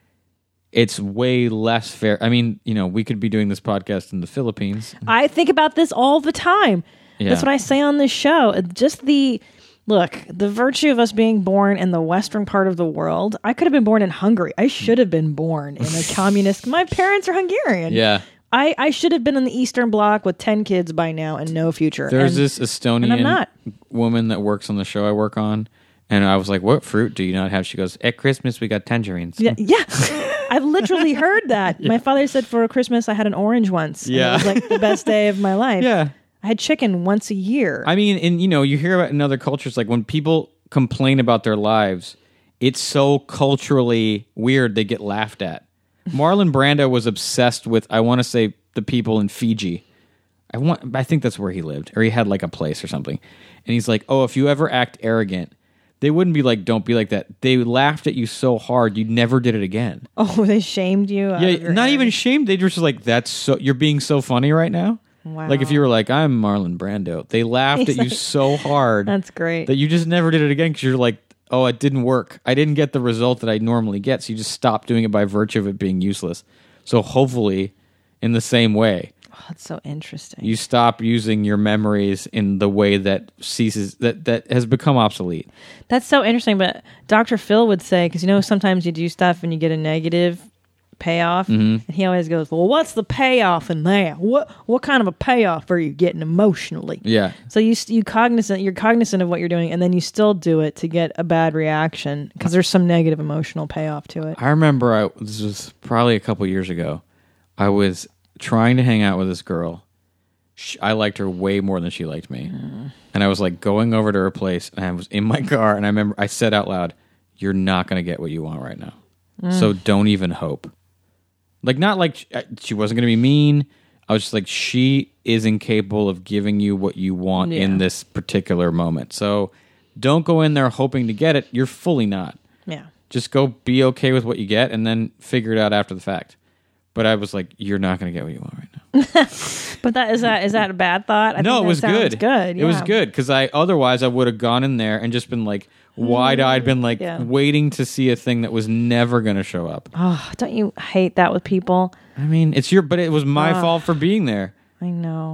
It's way less fair. I mean, you know, we could be doing this podcast in the Philippines. I think about this all the time. Yeah. That's what I say on this show. It- Just the look, the virtue of us being born in the western part of the world. I could have been born in Hungary. I should have been born in a communist. My parents are Hungarian. Yeah. I, I should have been in the Eastern Bloc with ten kids by now and no future. There's And- this and I'm Estonian not. woman that works on the show I work on. And I was like, what fruit do you not have? She goes, at Christmas, we got tangerines. Yeah, yeah. I've literally heard that. My father said for Christmas I had an orange once. and Yeah. it was like the best day of my life. Yeah. I had chicken once a year. I mean, and you know, you hear about in other cultures, like when people complain about their lives, it's so culturally weird they get laughed at. Marlon Brando was obsessed with, I want to say, the people in Fiji. I want, I think that's where he lived, or he had like a place or something. And he's like, oh, if you ever act arrogant, they wouldn't be like, don't be like that. They laughed at you so hard, you never did it again. oh, they shamed you? out of Yeah, your not even arrogance? shamed. They were just like, that's so, you're being so funny right now. Wow. Like if you were like, I'm Marlon Brando, they laughed at you so hard That's great. that you just never did it again because you're like, oh, it didn't work. I didn't get the result that I normally get. So you just stop doing it by virtue of it being useless. So hopefully, in the same way, Oh, that's so interesting. you stop using your memories in the way that ceases that that has become obsolete. That's so interesting. But Doctor Phil would say, because you know sometimes you do stuff and you get a negative payoff, Mm-hmm. and he always goes, "Well, what's the payoff in that? What what kind of a payoff are you getting emotionally?" Yeah. So you you cognizant you're cognizant of what you're doing, and then you still do it to get a bad reaction because there's some negative emotional payoff to it. I remember I this was probably a couple years ago. I was trying to hang out with this girl. She, I liked her way more than she liked me. Mm. And I was like going over to her place, and I was in my car, and I remember I said out loud, "You're not going to get what you want right now. Mm. So don't even hope." Like, not like she, she wasn't going to be mean. I was just like, she is incapable of giving you what you want Yeah. in this particular moment. So don't go in there hoping to get it. You're fully not. Yeah. Just go be okay with what you get and then figure it out after the fact. But I was like, you're not going to get what you want right now. But that is that is that a bad thought? I No, think it that was sounds good. Good. It was yeah. good because I otherwise I would have gone in there and just been like wide-eyed, been like Yeah. waiting to see a thing that was never going to show up. Oh, don't you hate that with people? I mean, it's your, but it was my Ah. fault for being there. I know.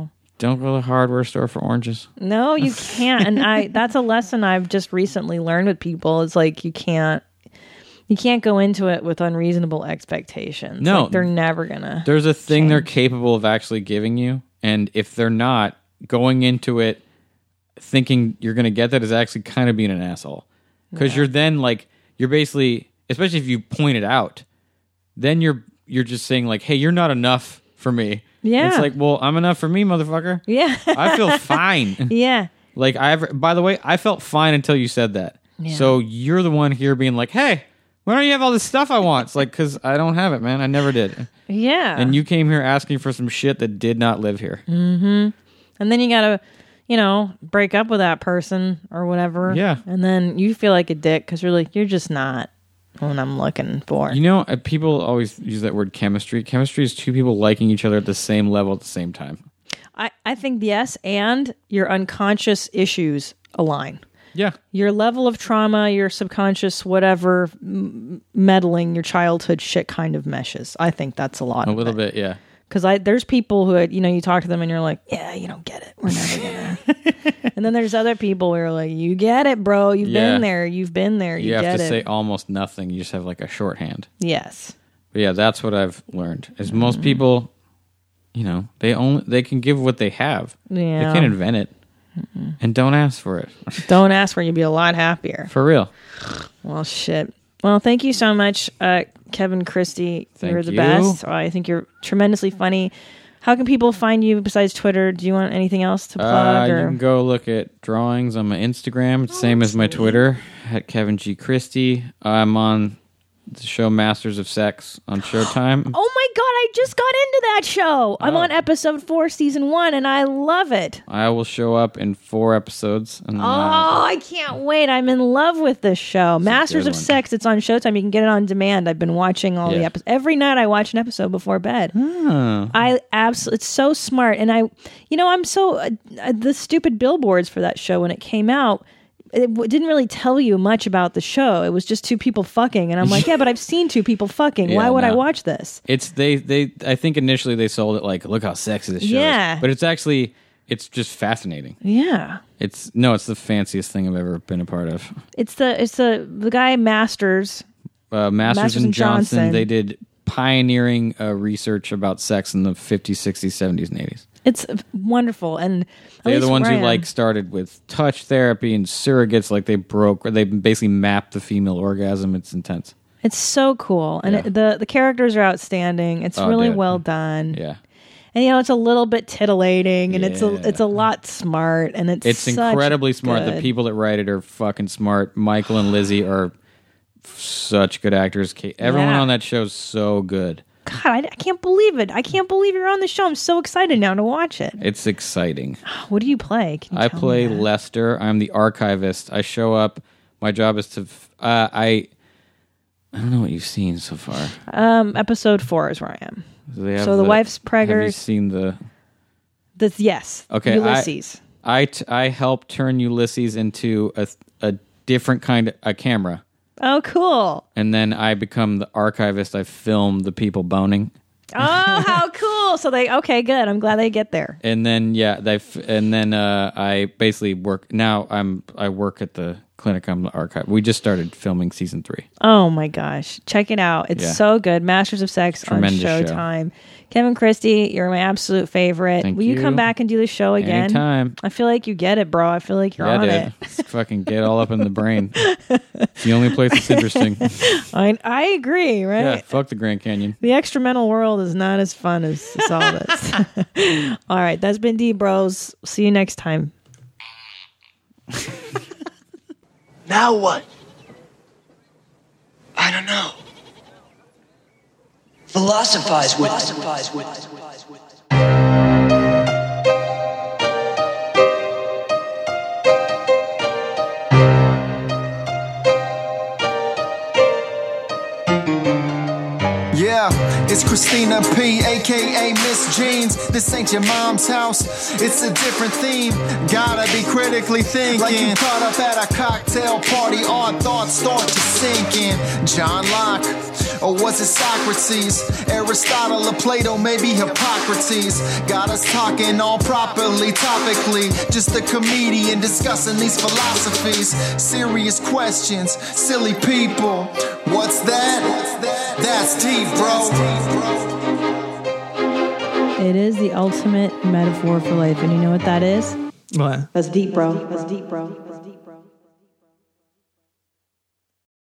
Don't go to the hardware store for oranges. No, you can't. And I that's a lesson I've just recently learned with people. It's like you can't you can't go into it with unreasonable expectations. No. Like they're never gonna There's a thing change. they're capable of actually giving you, and if they're not, going into it thinking you're gonna get that is actually kind of being an asshole. Because yeah. you're then like you're basically, especially if you point it out, then you're you're just saying like, hey, you're not enough for me. Yeah. It's like, well, I'm enough for me, motherfucker. Yeah. I feel fine. Yeah. Like I've by the way, I felt fine until you said that. Yeah. So you're the one here being like, hey, why don't you have all this stuff I want? It's like, because I don't have it, man. I never did. Yeah. And you came here asking for some shit that did not live here. Mm-hmm. And then you gotta, you know, break up with that person or whatever. Yeah. And then you feel like a dick because you're like, you're just not what I'm looking for. You know, uh, people always use that word chemistry. Chemistry is two people liking each other at the same level at the same time. I, I think yes, and your unconscious issues align. Yeah. Your level of trauma, your subconscious, whatever, m- meddling, your childhood shit kind of meshes. I think that's a lot A of little it. bit, yeah. Because I there's people who, you know, you talk to them and you're like, yeah, you don't get it. We're never gonna. And then there's other people where you're like, you get it, bro. You've Yeah. been there. You've been there. You, You have get to it. say almost nothing. You just have like a shorthand. Yes. But yeah, that's what I've learned. Is most people, you know, they only they can give what they have. Yeah. They can't invent it. Mm-mm. And don't ask for it. Don't ask for it. You'll be a lot happier. For real. Well, shit. Well, thank you so much, uh, Kevin Christie. Thank you're the you. best. I think you're tremendously funny. How can people find you besides Twitter? Do you want anything else to plug? Uh, or? you can go look at drawings on my Instagram. It's same as my Twitter, at Kevin G. Christie. I'm on the show Masters of Sex on Showtime. Oh my God, I just got into that show. I'm Oh. on episode four, season one, and I love it. I will show up in four episodes. And, Oh, uh, I can't wait. I'm in love with this show. Masters good of one. Sex, it's on Showtime. You can get it on demand. I've been watching all the Yeah. episodes. Every night I watch an episode before bed. oh. I absolutely, it's so smart. And I, you know, I'm so, uh, uh, the stupid billboards for that show when it came out, it w- didn't really tell you much about the show. It was just two people fucking. And I'm like, yeah, but I've seen two people fucking. Yeah, Why would I no. watch this? It's they they. I think initially they sold it like, look how sexy this show Yeah. is. But it's actually it's just fascinating. Yeah. It's no, it's the fanciest thing I've ever been a part of. It's the, it's the, the guy Masters. Uh, Masters, Masters and and Johnson, Johnson. They did pioneering uh, research about sex in the fifties, sixties, seventies, and eighties. It's wonderful. And at They're least the ones where I who am- like started with touch therapy and surrogates. Like they broke, or they basically mapped the female orgasm. It's intense. It's so cool. And Yeah. it, the, the characters are outstanding. It's Oh, really dude. well done. Yeah, And you know, it's a little bit titillating, and it's a Yeah. it's a lot smart, and it's it's such incredibly smart. The good- people that write it are fucking smart. Michael and Lizzie are f- such good actors. Ka- Everyone Yeah. on that show is so good. God, I, I can't believe it. I can't believe you're on the show. I'm so excited now to watch it. It's exciting. What do you play? Can you I tell play me that? Lester. I'm the archivist. I show up. My job is to. f- Uh, I. I don't know what you've seen so far. Um, episode four is where I am. Do they have So the wife's Have you preggers. seen the? This yes. Okay, I- Ulysses. I t- I help turn Ulysses into a a different kind of a camera, oh, cool. and then I become the archivist. I film the people boning. Oh, how cool. So they okay, good. I'm glad they get there. And then yeah, they f- and then uh, I basically work now. I'm I work at the clinic. I'm the archive. We just started filming season three. Oh my gosh. Check it out. It's Yeah. so good. Masters of Sex Tremendous on show. Showtime. Kevin Christie, you're my absolute favorite. Thank Will you. you. come back and do the show again? Anytime. I feel like you get it, bro. I feel like you're Yeah, on dude. it. It's fucking get all up in the brain. It's the only place that's interesting. I I agree, right? Yeah, fuck the Grand Canyon. The extramental world is not as fun as all this. All right, that's been D Bros. See you next time. Now what? I don't know. Philosophize with Philosophize with Yeah, it's Christina P, aka Miss Jeans. This ain't your mom's house, it's a different theme. Gotta be critically thinking. Like you caught up at a cocktail party, odd thoughts start to sink in. John Locke, Or was it Socrates, Aristotle, or Plato, maybe Hippocrates? Got us talking all properly, topically. Just a comedian discussing these philosophies. Serious questions, silly people. What's that? That's deep, bro. It is the ultimate metaphor for life, and you know what that is? What? That's deep, bro. That's deep, bro.